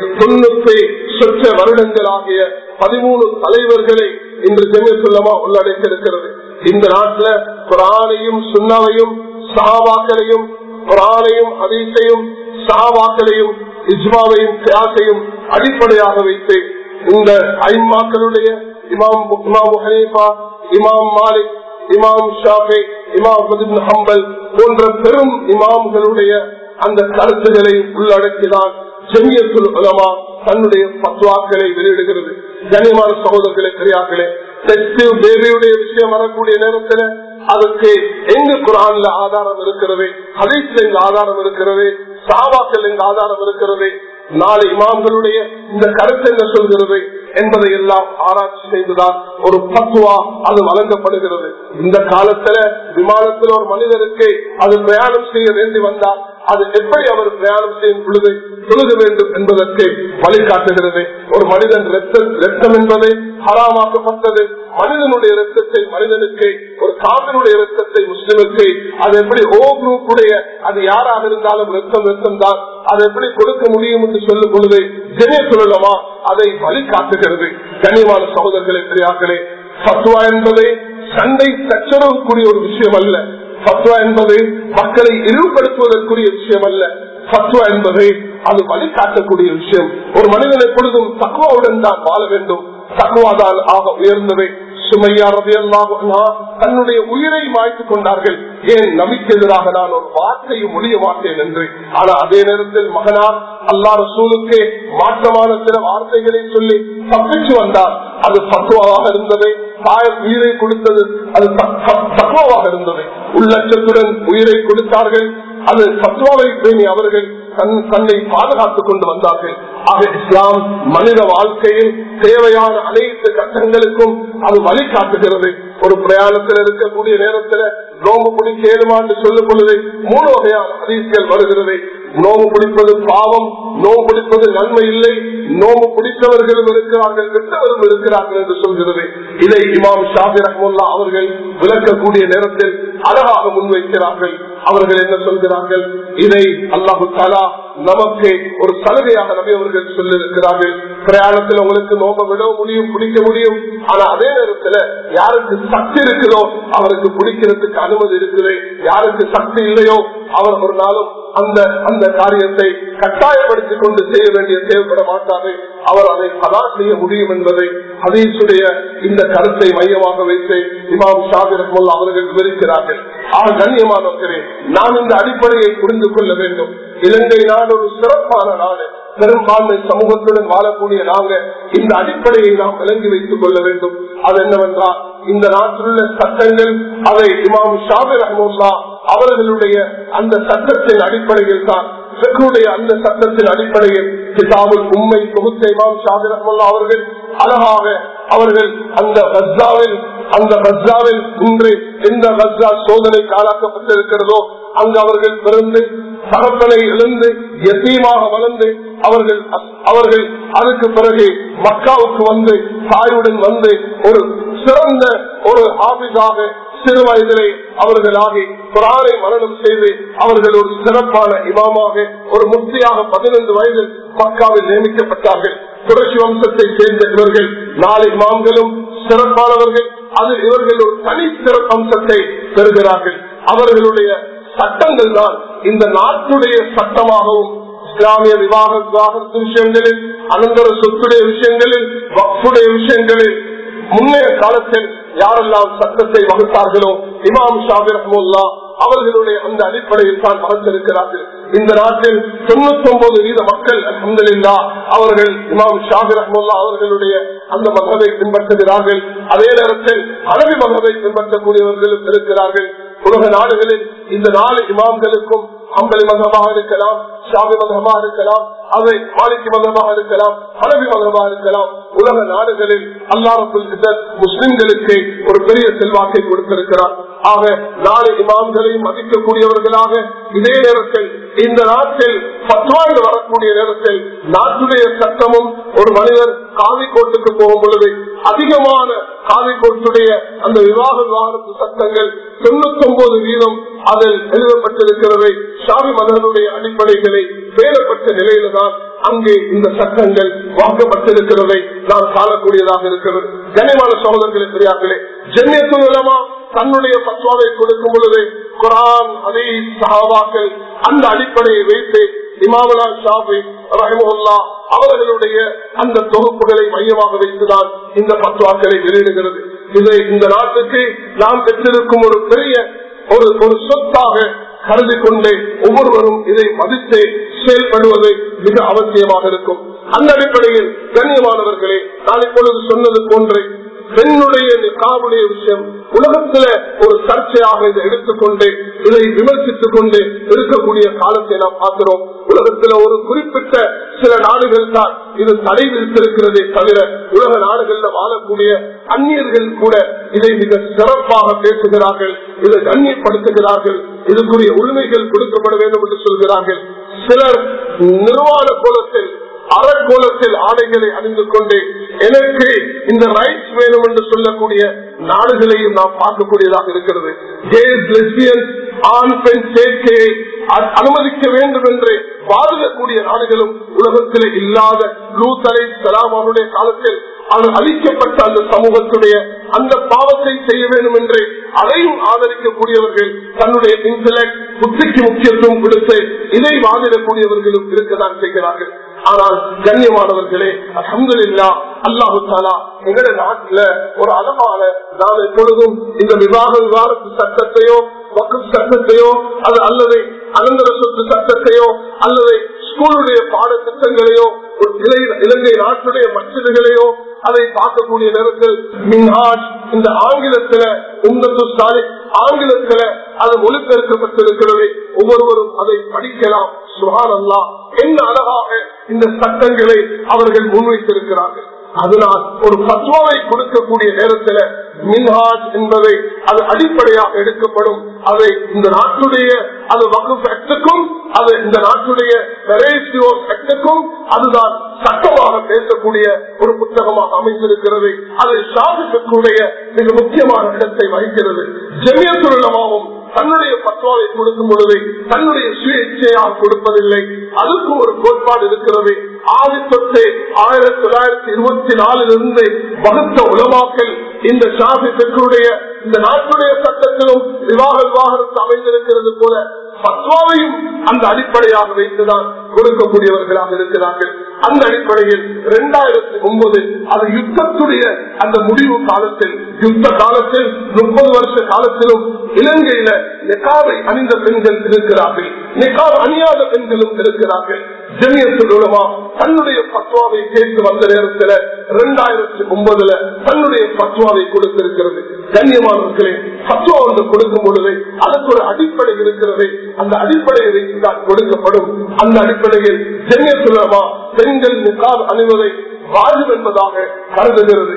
90 சொற்ற வருடங்கள் ஆகிய 13 தலைவர்களை இன்று ஜமியத்துல் உலமா உள்ளடக்கியிருக்கிறது. இந்த நாட்டில் குர்ஆனையும் சுன்னாவையும் சஹாபாக்களையும் குர்ஆனையும் ஹதீஸையும் சஹாபாக்களையும் இஜ்மாவையும் கியாஸையும் அடிப்படையாக வைத்து இந்த ஐம்மாக்களுடைய இமாம் அபூ ஹனீஃபா, இமாம் மாலிக், இமாம் ஷாஃபி, இமாம் அஹ்மத் இப்னு ஹம்பல் போன்ற பெரும் இமாம்களுடைய அந்த கருத்துக்களை உள்ளடக்கினால் ஜமியத்துல் உலமா தன்னுடைய பத்வாக்களை வெளியிடுகிறது. கண்ணியமான சகோதரர்களே, பெரியார்களே, டெஸ்டிவ் பேபியுடைய விஷயம் வரக்கூடிய நேரத்தில் அதுக்கு எங்கு குர்ஆன்ல ஆதாரம் இருக்கிறது, ஹதீஸ்ல எங்க ஆதாரம் இருக்கிறது, சஹாபாக்கள் எங்க ஆதாரம் இருக்கிறது, 4 இமாம்களுடைய இந்த கருத்து என்ன சொல்கிறது என்பதை எல்லாம் ஆராய்ச்சி செய்துதான் ஒரு பத்வா அது வழங்கப்படுகிறது. இந்த காலத்துல விமானத்தில் ஒரு மனிதருக்கு அது பிரயாணம் செய்ய வேண்டி வந்தால் அது எப்படி அவர் பிரயாணம் செய்யும் பொழுது தொழுக வேண்டும் என்பதற்கு வழிகாட்டுகிறது. ஒரு மனிதன் ரத்தம் என்பதை ஹராமாக்கப்பட்டது. மனிதனுடைய ரத்தத்தை மனிதனுக்கு, ஒரு காவினுடைய ரத்தத்தை முஸ்லிமுக்கு, அது எப்படி ஓ குரூப் உடைய அது யாராக இருந்தாலும் ரத்தம் தான், அதை எப்படி கொடுக்க முடியும் என்று சொல்லும் பொழுது ஜமியத்துல் உலமா அதை வழிகாட்டுகிறது. கண்ணியமான சகோதரர்களே, பெரியார்களே, ஃபத்வா என்பதை சண்டை சச்சரவுக்குரிய ஒரு விஷயம் அல்ல. ஃபத்வா என்பது மக்களை இழிவுபடுத்துவதற்குரிய விஷயம் அல்ல. ஃபத்வா என்பதை அது வழிகாட்டக்கூடிய விஷயம். ஒரு மனிதன் எப்பொழுதும் தக்வாவுடன் தான் வாழ வேண்டும். தக்வாதான் ஆக உயர்ந்தவை. சுமையா ரலியல்லாஹு அன்ஹா தன்னுடைய உயிரை மாய்த்துக் கொண்டார்கள். ஏன்? நபிக்கு எதிராக நான் ஒரு வார்த்தையும் முடிய மாட்டேன் என்று. ஆனா அதே நேரத்தில் மகனார் அல்லாஹ் ரசூலுக்கு மாற்றமான சில வார்த்தைகளை சொல்லி தப்பிச்சு வந்தார். அது ஃபத்வாவாக இருந்தது. தாய் உயிரை கொடுத்தது அது தக்வாவாக இருந்தது. உள்ளச்சத்துடன் உயிரை கொடுத்தார்கள். அது ஃபத்வாவை பேணி அவர்கள் தன்னை பாதுகாத்துக் கொண்டு வந்தார்கள். ஆக இஸ்லாம் மனித வாழ்க்கையில் தேவையான அனைத்து கட்டங்களுக்கும் அது வழிகாட்டுகிறது. ஒரு பிரயாணத்தில் இருக்கக்கூடிய நேரத்தில் நோம்பு பிடிக்க ஏழுமாண்டு சொல்லும் பொழுது 3 வகையான ஹதீஸ்கள் வருகிறது. நோம்பு பிடிப்பது பாவம், நோம்பு பிடிப்பது நன்மை இல்லை, நோம்பு பிடித்தவர்களும் இருக்கிறார்கள், விட்டவரும் இருக்கிறார்கள் என்று சொல்கிறது. இதை இமாம் ஷாஃபி ரஹ்மத்துல்லாஹி அவர்கள் விளக்கக்கூடிய நேரத்தில் அழகாக முன்வைக்கிறார்கள். அவர்கள் என்ன சொல்கிறார்கள்? இதை அல்லாஹு தஆலா நமக்கு ஒரு சலுகையாக நபி அவர்கள் சொல்லியிருக்கிறார்கள். பிரயாணத்தில் உங்களுக்கு நோம்ப விட முடியும், பிடிக்க முடியும். ஆனா அதே நேரத்தில் யாருக்கு சக்தி இருக்குதோ அவருக்கு பிடிக்கிறதுக்கு அனுமதி இருக்குது. யாருக்கு சக்தி இல்லையோ அவர் ஒரு நாளும் அந்த காரியத்தை கட்டாயப்படுத்திக் கொண்டு செய்ய வேண்டிய தேவைப்பட மாட்டாரு. அவர் அதை கதா செய்ய முடியும் என்பதை ஹதீஸுடைய இந்த கருத்தை மையமாக வைத்து இமாம் ஷாஃபி ரஹ்மத்துல்லாஹி அவர்கள் விவரிக்கிறார்கள். கண்ணியமானவர்களே, நாம் இந்த அடிப்படையை புரிந்து கொள்ள வேண்டும். இலங்கை நாடு ஒரு சிறப்பான நாடு. பெரும்பான்மை சமூகத்துடன் வாழக்கூடிய நாங்க இந்த அடிப்படையை நாம் விளங்கி வைத்துக் கொள்ள வேண்டும். அது என்னவென்றால், இந்த நாட்டில் உள்ள சட்டங்கள் அதை இமாம் ஷாஃபி ரஹ்மத்துல்லாஹ் அவர்களுடைய அந்த சட்டத்தின் அடிப்படையில் தான், அந்த சட்டத்தின் அடிப்படையில் கிதாபுல் உம்மை தொகுத்த இமாம் ஷாஃபி ரஹ்மத்துல்லாஹ் அவர்கள் அழகாக அவர்கள் அந்த கஸ்ஸாவில் இன்று எந்த கஸ்ஸா சோதனைக்கு ஆளாக்கப்பட்டிருக்கிறதோ அங்கு அவர்கள் பிறந்து தகப்பனை இழந்து யத்தீமாக வளர்ந்து அவர்கள் அதுக்கு பிறகு மக்காவுக்கு வந்து தாயுடன் வந்து ஒரு சிறந்த ஒரு ஆபிஸாக சிறு வயதிலே அவர்களாகி குர்ஆனை மனனம் செய்து அவர்கள் ஒரு சிறப்பான இமாமாக ஒரு முஃப்தியாக 15 வயதில் மக்காவில் நியமிக்கப்பட்டார்கள். குறைஷி வம்சத்தை சேர்ந்த இவர்கள் 4 இமாம்களும் சிறப்பானவர்கள். அதில் இவர்கள் ஒரு தனி சிறப்பம்சத்தை பெறுகிறார்கள். அவர்களுடைய சட்டங்கள் தான் இந்த நாட்டுடைய சட்டமாகவும் இஸ்லாமிய விவாகரத்து விஷயங்களில், அனந்தர சொத்துடைய விஷயங்களில், வக்ஃபுடைய விஷயங்களில் முன்னைய காலத்தில் யாரெல்லாம் சட்டத்தை வகுத்தார்களோ இமாம் ஷாஃபி ரஹ்மத்துல்லாஹ் அவர்களுடைய அந்த அடிப்படையில் தான் வகுத்திருக்கிறார்கள். இந்த நாட்டில் 99% மக்கள் அல்ஹம்துலில்லாஹ் அவர்கள் இமாம் ஷாஃபி ரஹ்மத்துல்லாஹ் அவர்களுடைய அந்த மதத்தை பின்பற்றுகிறார்கள். அதே நேரத்தில் ஹனபி மதத்தை பின்பற்றக்கூடியவர்களும் இருக்கிறார்கள். உலக நாடுகளில் இந்த 4 இமாம்களுக்கும் ஹம்பலி மதமாக இருக்கலாம், ஷாஃபி மதமாக இருக்கலாம், அதை மாலிகி மதமாக இருக்கலாம், ஹனபி மதமாக இருக்கலாம். உலக நாடுகளில் அல்லாஹ் ரப்பல் இஸ்ஸத் முஸ்லிம்களுக்கு ஒரு பெரிய செல்வாக்கை கொடுத்திருக்கிறார். ஆக 4 இமாம்களையும் மதிக்கக்கூடியவர்களாக இதே நேரத்தில் இந்த நாட்டில் பத்வாண்டு வரக்கூடிய நேரத்தில் நாட்டுடைய சட்டமும் ஒரு மனிதர் காவிக்கோட்டுக்கு போகும் பொழுது அதிகமான காவிக்கோட்டுடைய அந்த விவாகரத்து சட்டங்கள் 99% அதில் எழுதப்பட்டிருக்கிறது. ஷாஃபி மதனுடைய அடிப்படைகளை பேணப்பட்ட நிலையில்தான் அங்கே இந்த சட்டங்கள் வாக்கப்பட்டிருக்கிறதை நாம் காணக்கூடியதாக இருக்கிறது. கண்ணியமான சகோதரர்களே, பெரியார்களே, ஜம்மியத்துல் உலமா தன்னுடைய பத்வாவை கொடுக்கும் பொழுது குர்ஆன், ஹதீஸ், சஹாபாக்கள் அந்த அடிப்படையை வைத்து இமாமுனா ஷாஃபி ரஹிமஹுல்லாஹ் அவர்களுடைய அந்த தொகுப்புகளை மையமாக வைத்துதான் இந்த பத்வாக்களை வெளியிடுகிறது. இதை இந்த நாட்டுக்கு நாம் பெற்றிருக்கும் ஒரு பெரிய ஒரு சொத்தாக கருதி கொண்டு ஒவ்வொருவரும் இதை மதித்து செயல்படுவது மிக அவசியமாக இருக்கும். அந்த அடிப்படையில் கண்ணியமானவர்களே, நான் இப்பொழுது சொன்னது போன்று பெண்ணுடைய நிகாபுடைய விஷயம் உலகத்துல ஒரு சர்ச்சையாக இதை எடுத்துக்கொண்டு இதை விமர்சித்துக் கொண்டு இருக்கக்கூடிய காலத்தை நாம் பார்க்கிறோம். உலகத்துல ஒரு குறிப்பிட்ட சில நாடுகள் தான் இது தடை விதித்திருக்கிறதே தவிர உலக நாடுகள்ல வாழக்கூடிய அந்நியர்கள் கூட இதை மிக சிறப்பாக பேசுகிறார்கள், இதை கண்ணியப்படுத்துகிறார்கள், இதுக்குரிய உரிமைகள் கொடுக்கப்பட வேண்டும் என்று சொல்கிறார்கள். சிலர் நிர்வாண கோலத்தில் அறக்கோலத்தில் ஆடைகளை அணிந்து கொண்டு எனக்கு இந்த ரைட்ஸ் வேணும் என்று சொல்லக்கூடிய நாடுகளையும் நாம் பார்க்கக்கூடியதாக இருக்கிறது. கேஸ், லெஸ்பியன்ஸ், ஆண் பெண் சேர்க்கையை அனுமதிக்க வேண்டும் என்று வாதிடக்கூடிய நாடுகளும் உலகத்திலே இல்லாத லூத் அலைஹிஸ்ஸலாம் அவருடைய காலத்தில் அழிக்கப்பட்ட அந்த சமூகத்துடைய அந்த பாவத்தை செய்ய வேண்டும் என்று அதையும் ஆதரிக்கக்கூடியவர்கள் தன்னுடைய இன்டெலெக்ட் புத்திக்கு முக்கியத்துவம் கொடுத்து இதை வாதிடக்கூடியவர்களும் இருக்கதான் செய்கிறார்கள். ஆனால் கண்ணியமானவர்களே, அல்ஹம்துலில்லாஹ் அல்லாஹு தஆலா எங்களோட நாட்டுல ஒரு அழகான, நாம் எப்பொழுதும் இந்த விவாகரத்து சட்டத்தையோ வக்ஃப் சட்டத்தையோ அது அல்லது அனந்தர சொத்து சட்டத்தையோ அல்லது ஸ்கூலுடைய பாடத்திட்டங்களையோ ஒரு இலங்கை நாட்டுடைய மஸ்ஜிதுகளையோ அதை பார்க்கக்கூடிய நேரத்தில் மின்ஹாஜ் இந்த ஆங்கிலத்தில உம்மத்து சாலிஹ் ஆங்கிலத்தில அது மொழிபெயர்க்கப்பட்டிருக்கிறது. ஒவ்வொருவரும் அதை படிக்கலாம். சுப்ஹானல்லாஹ், என்ன அழகாக இந்த சட்டங்களை அவர்கள் முன்வைத்திருக்கிறார்கள். அதனால் ஒரு பத்வாவை கொடுக்கக்கூடிய நேரத்தில் மின்ஹாஜ் என்பதை அது அடிப்படையாக எடுக்கப்படும். அதை இந்த நாட்டுடைய அது வக்ஃப் ஆக்டுக்கும் அது இந்த நாட்டுடைய ஆக்டுக்கும் அதுதான் சட்டமாக பேசக்கூடிய ஒரு புத்தகமாக அமைந்திருக்கிறது. அது ஷாஃபிக்குடைய மிக முக்கியமான இடத்தை வகிக்கிறது. ஜமியத்துல் உலமாவும் தன்னுடைய பத்வாவை கொடுக்கும் பொழுது தன்னுடைய சுய இச்சையாக கொடுப்பதில்லை. அதுக்கும் ஒரு கோட்பாடு இருக்கிறது. ஆதித்தொட்டு 1924 வகுத்த உலமாக்கள் இந்த ஷாஃபிக்குடைய இந்த நாட்டுடைய சட்டத்திலும் விவாகரத்து அமைந்திருக்கிறது போல பத்வாவையும் அந்த அடிப்படையாக வைத்துதான் கொடுக்கக்கூடியவர்களாக இருக்கிறார்கள். அந்த அடிப்படையில் 2009 அது யுத்தத்துடைய அந்த முடிவு காலத்தில் யுத்த காலத்தில் 30 வருஷ காலத்திலும் இலங்கையில நிகாபை அணிந்த பெண்கள் இருக்கிறார்கள், நிகாப் அணியாத பெண்களும் இருக்கிறார்கள். ஜமியத்துல் உலமா தன்னுடைய பத்வாவை கேட்டு வந்த நேரத்தில் 2009 தன்னுடைய பத்வாவை கொடுத்திருக்கிறது. கண்ணியமானவர்களே, பத்வா ஒன்று கொடுக்கும் பொழுது அதற்கு ஒரு அடிப்படை இருக்கிறது. அந்த அடிப்படையை வைத்துதான் கொடுக்கப்படும். அந்த அடிப்படையில் ஜமியத்துல் உலமா பெண்கள் நிகாப் அணிவதை வாஜிப் என்பதாக கருதுகிறது.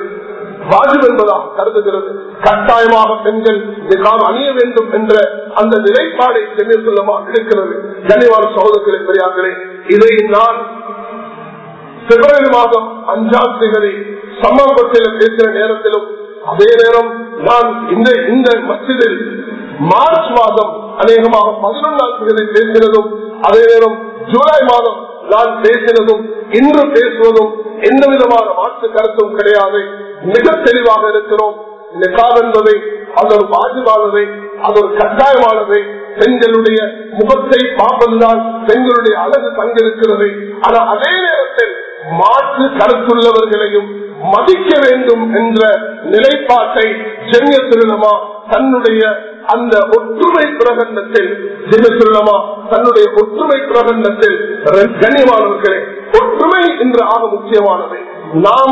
கட்டாயமாக பெண்கள் நிகாப் அணிய வேண்டும் என்ற அந்த நிலைப்பாடை ஜமியத்துல் உலமா இருக்கிறது. கண்ணியமான சகோதரர்களே, பெரியார்களே, இதை நான் பிப்ரவரி மாதம் 5ஆம் தேதி சம்பவத்தில் பேசுகிற நேரத்திலும், அதே நேரம் நான் இந்த மஸ்ஜிதில் மார்ச் மாதம் அநேகமாக 11ஆம் தேதி பேசினதும், அதே நேரம் ஜூலை மாதம் நான் பேசினதும் இன்று பேசுவதும் எந்த விதமான மாற்று கருத்தும் கிடையாது. மிக தெளிவாக இருக்கிறோம். நிகாப் என்பதை அது ஒரு வாஜிபானதை, அது ஒரு கட்டாயமானதை. பெண்களுடைய முகத்தை பார்ப்பதுதான் பெண்களுடைய அழகு தங்கிருக்கிறது. ஆனால் அதே நேரத்தில் மாற்று கருத்துள்ளவர்களையும் மதிக்க வேண்டும் என்ற நிலைப்பாட்டை ஜமியத்துல் உலமா தன்னுடைய அந்த ஒற்றுமை பிரகடனத்தில் கண்ணியமானவர்களே, ஒற்றுமை என்று ஆக முக்கியமானது. நாம்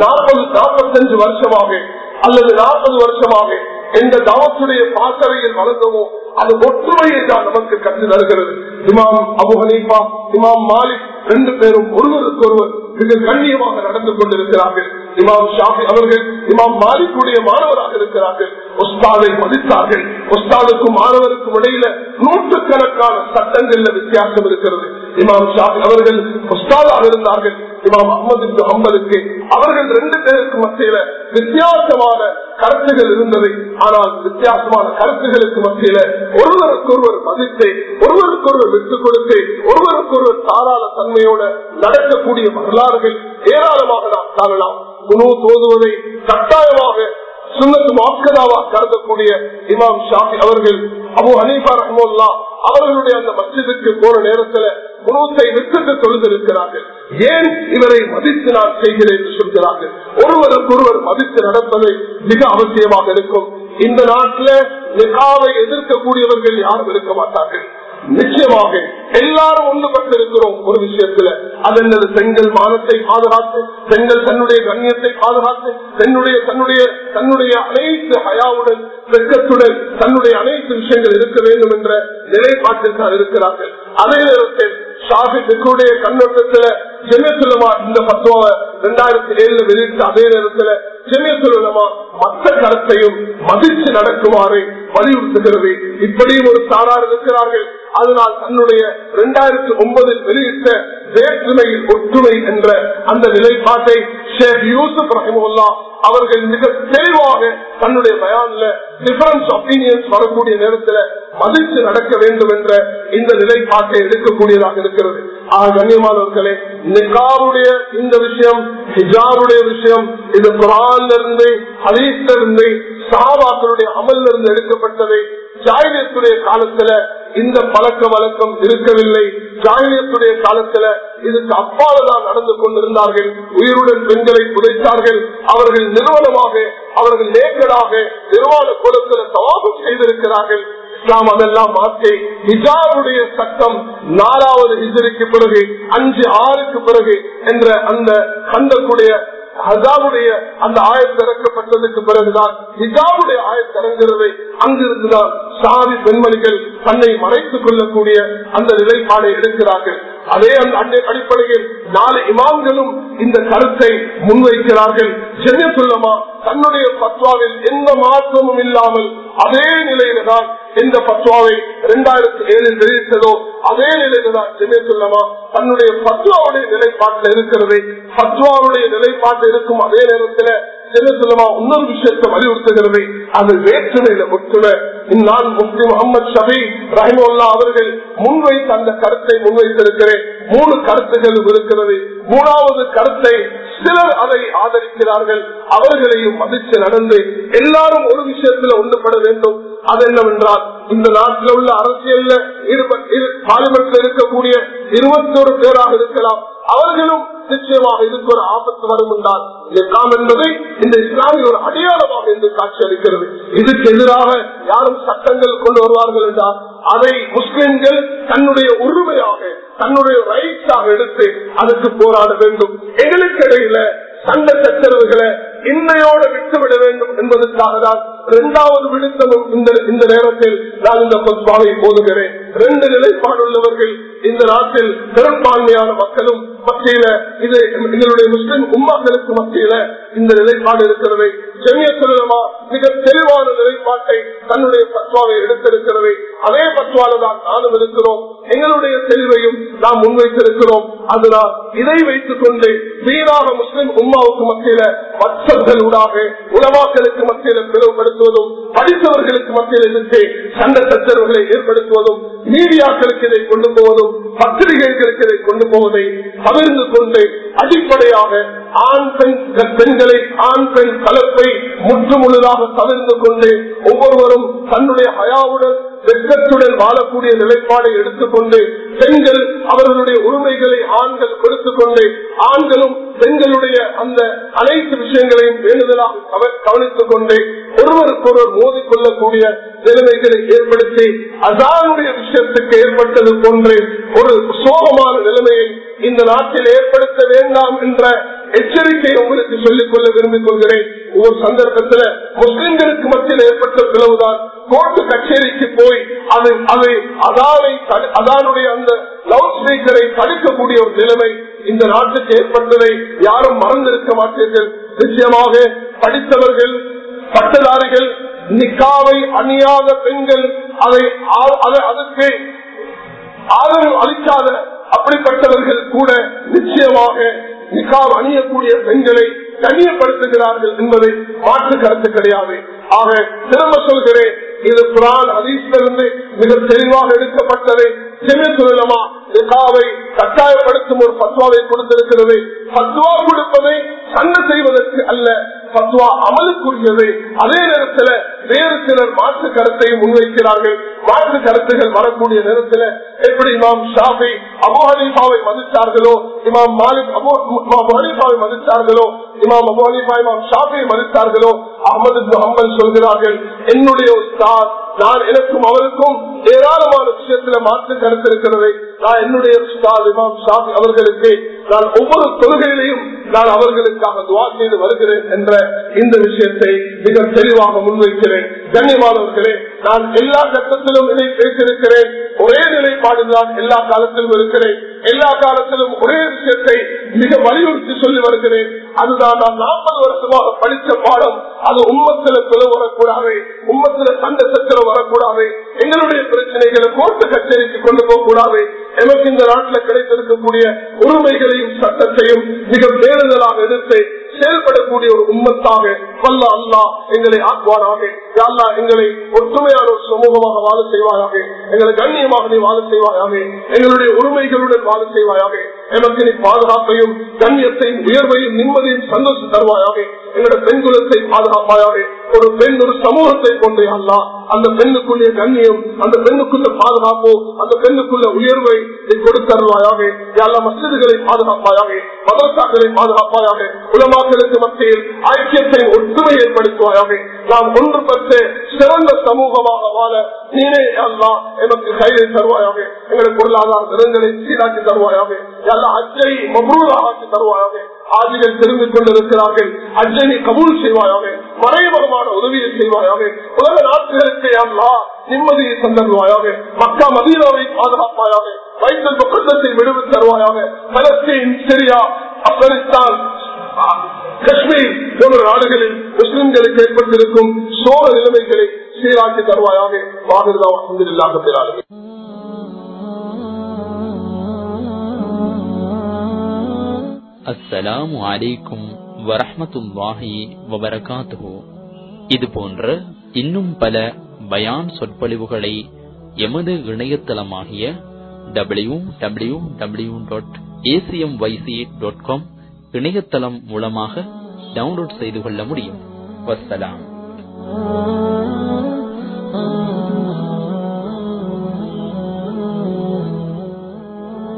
40-45 வருஷமாக அல்லது 40 வருஷமாக எந்த தாவத்துடைய பாசறையில் வளர்ந்தோமோ அது ஒற்றுமையை தான் நமக்கு கற்று தருகிறது. இமாம் அபு ஹனீஃபா, இமாம் மாலிக் 2 பேரும் ஒருவருக்கு ஒருவர் மிக கண்ணியமாக நடந்து கொண்டிருக்கிறார்கள். இமாம் ஷாஃபி அவர்கள் இமாம் மாலிக்குடைய மாணவராக இருக்கிறார்கள். உஸ்தாதை மதித்தார்கள். உஸ்தாதுக்கும் மாணவருக்கும் இடையில நூற்றுக்கணக்கான சட்டங்கள்ல வித்தியாசம் இருக்கிறது. இமாம் ஷாஃபி அவர்கள் உஸ்தாதாக இருந்தார்கள். இமாம் அஹ்மது இப்னு ஹம்பலுக்கு அவர்கள் 2 பேருக்கு மத்தியில வித்தியாசமான கருத்துகள் இருந்தது. ஆனால் வித்தியாசமான கருத்துகளுக்கு மத்தியில ஒருவருக்கொருவர் மதித்து, ஒருவருக்கொருவர் விட்டுக் கொடுத்து, ஒருவருக்கொருவர் தாராள தன்மையோட நடக்கக்கூடிய வரலாறுகள் ஏராளமாக நாம் காணலாம். குனூத் ஓதுவதை கட்டாயமாக சுன்னத்து முஅக்கதாவாக கருதக்கூடிய இமாம் ஷாஃபி அவர்கள் அபு ஹனீஃபா ரஹ்மத்துல்லாஹ் அவர்களுடைய அந்த மஸ்ஜிதுக்கு போன நேரத்தில் குனூத்தை விட்டு தொழுதிருக்கிறார்கள். ஏன் இவரை மதித்து நான் செய்கிறேன் என்று சொல்கிறார்கள். ஒருவருக்கு ஒருவர் மதித்து நடப்பது மிக அவசியமாக இருக்கும். இந்த நாட்டில் நிகாவை எதிர்க்கக்கூடியவர்கள் யாரும் இருக்க மாட்டார்கள். நிச்சயமாக எல்லாரும் ஒன்றுபட்டு இருக்கிறோம் ஒரு விஷயத்துல. அது என்னது? பெண்கள் மானத்தை பாதுகாத்து, பெண்கள் தன்னுடைய கண்ணியத்தை பாதுகாத்து, தன்னுடைய அனைத்து ஹயாவுடன் வெட்கத்துடன் தன்னுடைய அனைத்து விஷயங்கள் இருக்க வேண்டும் என்ற நிலைப்பாட்டில் தான் இருக்கிறார்கள். அதே நேரத்தில் ஷாஃபி பிக்குடைய கண்ணோட்டத்தில் ஜமியத்துல் உலமா இந்த பத்வாவை 2007 வெளியிட்ட அதே நேரத்தில் ஜமியத்துல் உலமா மற்ற கருத்தையும் மதித்து நடக்குமாறு வலியுறுத்துகிறது. இப்படியும் ஒரு சாரார் இருக்கிறார்கள். அதனால் தன்னுடைய 2009 வெளியிட்ட வேற்றுமையில் ஒற்றுமை என்ற அந்த நிலைப்பாட்டை ஷேக் யூசுப் ரஹிமஹுல்லாஹ் அவர்கள் மிக தெளிவாக தன்னுடைய பயான்ல டிஃபரன்ஸ் ஒப்பீனியன்ஸ் வரக்கூடிய நேரத்தில் மதித்து நடக்க வேண்டும் என்ற இந்த நிலைப்பாட்டை எடுக்கக்கூடியதாக இருக்கிறது. கண்ணியமானவர்களே, நிகாபுடைய இந்த விஷயம், ஹிஜாபுடைய விஷயம், இது குர்ஆன்ல இருந்து, ஹதீஸ்ல இருந்து, சஹாபாக்களுடைய அமல்ல இருந்து எடுக்கப்பட்டதை. ஜாஹிலியத்துடைய காலத்துல இந்த பழக்க வழக்கம் இருக்கவில்லை. ஜாஹிலியத்துடைய காலத்துல இதுக்கு அப்பாலதான் நடந்து கொண்டிருந்தார்கள். உயிருடன் பெண்களை புதைத்தார்கள். அவர்கள் நிறுவனமாக, அவர்கள் நேக்கடாக நிர்வாண கோலத்துல தவாபம் செய்திருக்கிறார்கள். இஸ்லாம் அதெல்லாம் மாற்றி ஹிஜாபுடைய சட்டம் 4வது ஹிஜ்ரிக்கு பிறகு 5-6க்கு பிறகு என்ற அந்த கண்டக்கூடிய ஹஜாபுடைய அந்த ஆயத்து இறக்கப்பட்டதுக்கு பிறகுதான் ஹிஜாபுடைய ஆயத்து இறங்குகிறது. அங்கிருந்துதான் சாதி பெண்மணிகள் தன்னை மறைத்துக் கொள்ளக்கூடிய அந்த நிலைப்பாடை எடுக்கிறார்கள். அதே அந்த அடிப்படையில் 4 இமாம்களும் இந்த கருத்தை முன்வைக்கிறார்கள். ஜமியத்துல் உலமா தன்னுடைய பத்வாவில் எந்த மாற்றமும் இல்லாமல் அதே நிலையில தான் இந்த பத்வாவை 2007 வெளியிட்டதோ அதே நிலையில தான் ஜமியத்துல் உலமா தன்னுடைய பத்வாவுடைய நிலைப்பாட்டில் இருக்கிறது. பத்வாவுடைய நிலைப்பாட்டு இருக்கும் அதே நேரத்தில் ஜமியத்துல் உலமா இன்னொரு விஷயத்தை வலியுறுத்துகிறது. அது வேற்றுமையில ஒற்றுமை. நான் முஃப்தி முஹம்மது ஷபீ ரஹிமஹுல்லாஹ் அவர்கள் முன்வைத்த அந்த கருத்தை முன்வைத்திருக்கிறேன். 3 கருத்துகள் இருக்கிறது. 3வது கருத்தை சிலர் அதை ஆதரிக்கிறார்கள். அவர்களையும் மதித்து நடந்து எல்லாரும் ஒரு விஷயத்துல ஒன்றுபட வேண்டும். அது என்னவென்றால், இந்த நாட்டில் உள்ள அரசியல்ல பார்லிமெண்ட்ல இருக்கக்கூடிய 21 பேராக இருக்கலாம், அவர்களும் நிச்சயமாக இதுக்கு ஒரு ஆபத்து வரும் என்றால் நிக்காம் என்பதை இந்த இஸ்லாமிய ஒரு அடையாளமாக என்று காட்சி அளிக்கிறது. இதுக்கு எதிராக யாரும் சட்டங்கள் கொண்டு வருவார்கள் என்றால் அதை முஸ்லிம்கள் தன்னுடைய உரிமையாக தன்னுடைய ரைட்ஸாக எடுத்து அதுக்கு போராட வேண்டும். எங்களுக்கு இடையில சண்டை சச்சரவுகளை இன்னையோடு விட்டுவிட வேண்டும் என்பதற்காக தான் இரண்டாவது விடுத்தமும் இந்த நேரத்தில் நான் இந்த கொத்பாவை போதுகிறேன். 2 நிலைப்பாடு உள்ளவர்கள் இந்த நாட்டில் பெரும்பான்மையான மக்களும் மத்தியில இது எங்களுடைய முஸ்லிம் உம்மாக்களுக்கு மத்தியில இந்த நிலைப்பாடு இருக்கிறது. ஜமியத்துல் உலமா மிக தெளிவான நிலைப்பாட்டை தன்னுடைய பத்வாவை எடுத்திருக்கிறது. அதே பத்வால தான் நானும் இருக்கிறோம். எங்களுடைய தெளிவையும் நாம் முன்வைத்திருக்கிறோம். அதனால் இதை வைத்துக் கொண்டு வீணாக முஸ்லிம் உம்மாவுக்கு மத்தியில மற்றவர்களூடாக உலமாக்களுக்கு மத்தியில பிளவுபடுத்துவதும் படித்தவர்களுக்கு மத்தியில் எதிர்த்து சண்டை சச்சரவுகளை ஏற்படுத்துவதும் மீடியாக்களுக்கு இதை கொண்டு போவதும் பத்திரிகைகளுக்கு இதை கொண்டு போவதை பகிர்ந்து கொண்டு அடிப்படையாக ஆண் பெண்களை ஆண் பெண் கலப்பை முற்றுமுழுதாக தவிர்த்து கொண்டு ஒவ்வொருவரும் தன்னுடைய ஹயாவுடன் வெட்கத்துடன் வாழக்கூடிய நிலைப்பாடை எடுத்துக்கொண்டு பெண்கள் அவர்களுடைய உரிமைகளை ஆண்கள் கொடுத்துக் கொண்டு ஆண்களும் பெண்களுடைய அந்த அனைத்து விஷயங்களையும் வேண்டுதலாக கவனித்துக் கொண்டு ஒருவருக்கொருவர் மோதிக்கொள்ளக்கூடிய நிலைமைகளை ஏற்படுத்தி அசானுடைய விஷயத்துக்கு ஏற்பட்டது போன்று ஒரு சோகமான நிலைமையை இந்த நாட்டில் ஏற்படுத்த வேண்டாம் என்ற எச்சரிக்கையை உங்களுக்கு சொல்லிக் கொள்ள விரும்பிக் கொள்கிறேன். ஒவ்வொரு சந்தர்ப்பத்தில் முஸ்லிம்களுக்கு மத்தியில் ஏற்பட்ட பிளவுதான் கோர்ட்டு கச்சேரிக்கு போய் அதானுடைய அந்த லவுட் ஸ்பீக்கரை தடுக்கக்கூடிய ஒரு நிலைமை இந்த நாட்டுக்கு ஏற்பட்டதை யாரும் மறந்திருக்க மாட்டீர்கள். நிச்சயமாக படித்தவர்கள் பட்டதாரிகள் நிக்காவை அணியாத பெண்கள் அதற்கு ஆதரவு அளிக்காத அப்படிப்பட்டவர்கள் கூட நிச்சயமாக நிக்காவ் அணியக்கூடிய பெண்களை கண்ணியப்படுத்துகிறார்கள் என்பதை மாற்று கருத்து கிடையாது. ஆக திரும்ப சொல்கிறேன், இது குர்ஆன் ஹதீஸிலிருந்து மிக தெளிவாக எடுக்கப்பட்டது. ஜமியத்துல் உலமா நிக்காவை கட்டாயப்படுத்தும் ஒரு பத்வாவை கொடுத்திருக்கிறது. பத்வா கொடுப்பதை சண்டை செய்வதற்கு அல்ல, பத்வா அமலுக்குரியது. அதே நேரத்தில் வேறு சிலர் மாற்று கருத்தையும் முன்வைக்கிறார்கள். மாற்று கருத்துகள் வரக்கூடிய நேரத்தில் எப்படி இமாம் ஷாஃபி அபூ ஹனீஃபாவை மதித்தார்களோ, இமாம் மாலிக் அபூ ஹனீஃபாவை மதித்தார்களோ, இமாம் அபூ ஹனீஃபா இமாம் ஷாஃபியை மதித்தார்களோ, அஹ்மத் இப்னு ஹம்பல் சொல்கிறார்கள், என்னுடைய உஸ்தாத் நான் எனக்கும் அவருக்கும் ஏராளமான விஷயத்தில் மாற்று கருத்து இருக்கிறது. நான் என்னுடைய உஸ்தாத் இமாம் ஷாஃபி அவர்களுக்கு நான் ஒவ்வொரு தொழுகையிலையும் நான் அவர்களுக்காக துஆ செய்து வருகிறேன் என்ற இந்த விஷயத்தை மிக தெளிவாக முன்வைக்கிறேன். கண்ணியமானவர்களே, நான் எல்லா கட்டத்திலும் இதை பேசியிருக்கிறேன். ஒரே நிலைப்பாடுதான் எல்லா காலத்திலும் இருக்கிறேன். எல்லா காலத்திலும் ஒரே விஷயத்தை மிக வலியுறுத்தி சொல்லி வருகிறேன். அதுதான் நான் 40 வருஷமாக படித்த பாடம். அது உம்மத்தில பிளவு வரக்கூடாது, உம்மத்தில சண்டை சச்சரவு வரக்கூடாது, எங்களுடைய பிரச்சனைகளை கோர்ட்டு கச்சேரிக்கு கொண்டு போகக்கூடாது. எனக்கு இந்த நாட்டில் கிடைத்திருக்கக்கூடிய உரிமைகளையும் சட்டத்தையும் மிக பேருதலாக எடுத்து செயல்படக்கூடிய ஒரு உம்மத்தாக வல்ல அல்லாஹ் எங்களை ஆக்குவாராக. அல்லாஹ் எங்களை ஒற்றுமையான ஒரு சமூகமாக வாழ செய்வாயாக, எங்களை கண்ணியமாக நீ வாழ செய்வாயாக, எங்களுடைய உரிமைகளுடன் வாழ செய்வாயாக. எமக்கு நீ பாதுகாப்பையும் கண்ணியத்தையும் உயர்வையும் நிம்மதியும் சந்தோஷம் தருவாயாக. எங்களுடைய பெண் குலத்தை பாதுகாப்பாயாக. ஒரு பெண் ஒரு சமூகத்தை கொண்டு அல்லாஹ் அந்த பெண்ணுக்குள்ள கண்ணியம், அந்த பெண்ணுக்குள்ள பாதுகாப்பு, அந்த பெண்ணுக்குள்ள உயர்வை கொடுத்தருவாயாக. எல்லா மஸ்ஜிதுகளை பாதுகாப்பாயாக, மதரசாக்களை பாதுகாப்பாயாக, உலமாக்களுக்கு மத்தியில் ஐக்கியத்தை ஒற்றுமை ஏற்படுத்துவாயாக. நாம் ஒன்றுபட்ட சிறந்த சமூகமாக வாழ நீனே அல்லாஹ் எமக்கு கையை தருவாயாக. எங்களுடைய பொருளாதார நிறங்களை சீராக்கி தருவாயாக. எல்லா அஜ்ஜை மப்ரூராக ஆக்கி தருவாயாக. ஆஜிகள் திரும்பிக் கொண்டிருக்கிறார்கள், அஜ்ஜை கபூல் செய்வாயாக. மறைமுகமான உதவியை செய்வாயாக. உலக நாட்டுகளுக்கு அல்லாஹ் நிம்மதியை தந்தருவாயாக. மக்கா மதீனாவை பாதுகாப்பாயாக. பைத்துல் முகத்தஸை விடுவித்து தருவாயாக. பலஸ்தீன், சிரியா, ஆப்கானிஸ்தான், காஷ்மீர் போன்ற நாடுகளில் முஸ்லிம்களுக்கு ஏற்பட்டிருக்கும் சோழ நிலைமைகளை சீராக்கி தருவாயாக. வாகிருதா அல்ஹம்துலில்லாஹி ரப்பில் ஆலமீன். அஸ்ஸலாமு அலைக்கும் வரஹ்மத்துல்லாஹி வபரகாத்துஹு. இது போன்ற இன்னும் பல பயான் சொற்பொழிவுகளை எமது இணையதளமாகிய www.acmyc.com இணையதளம் மூலமாக டவுன்லோட் செய்து கொள்ள முடியும். வஸ்ஸலாம்.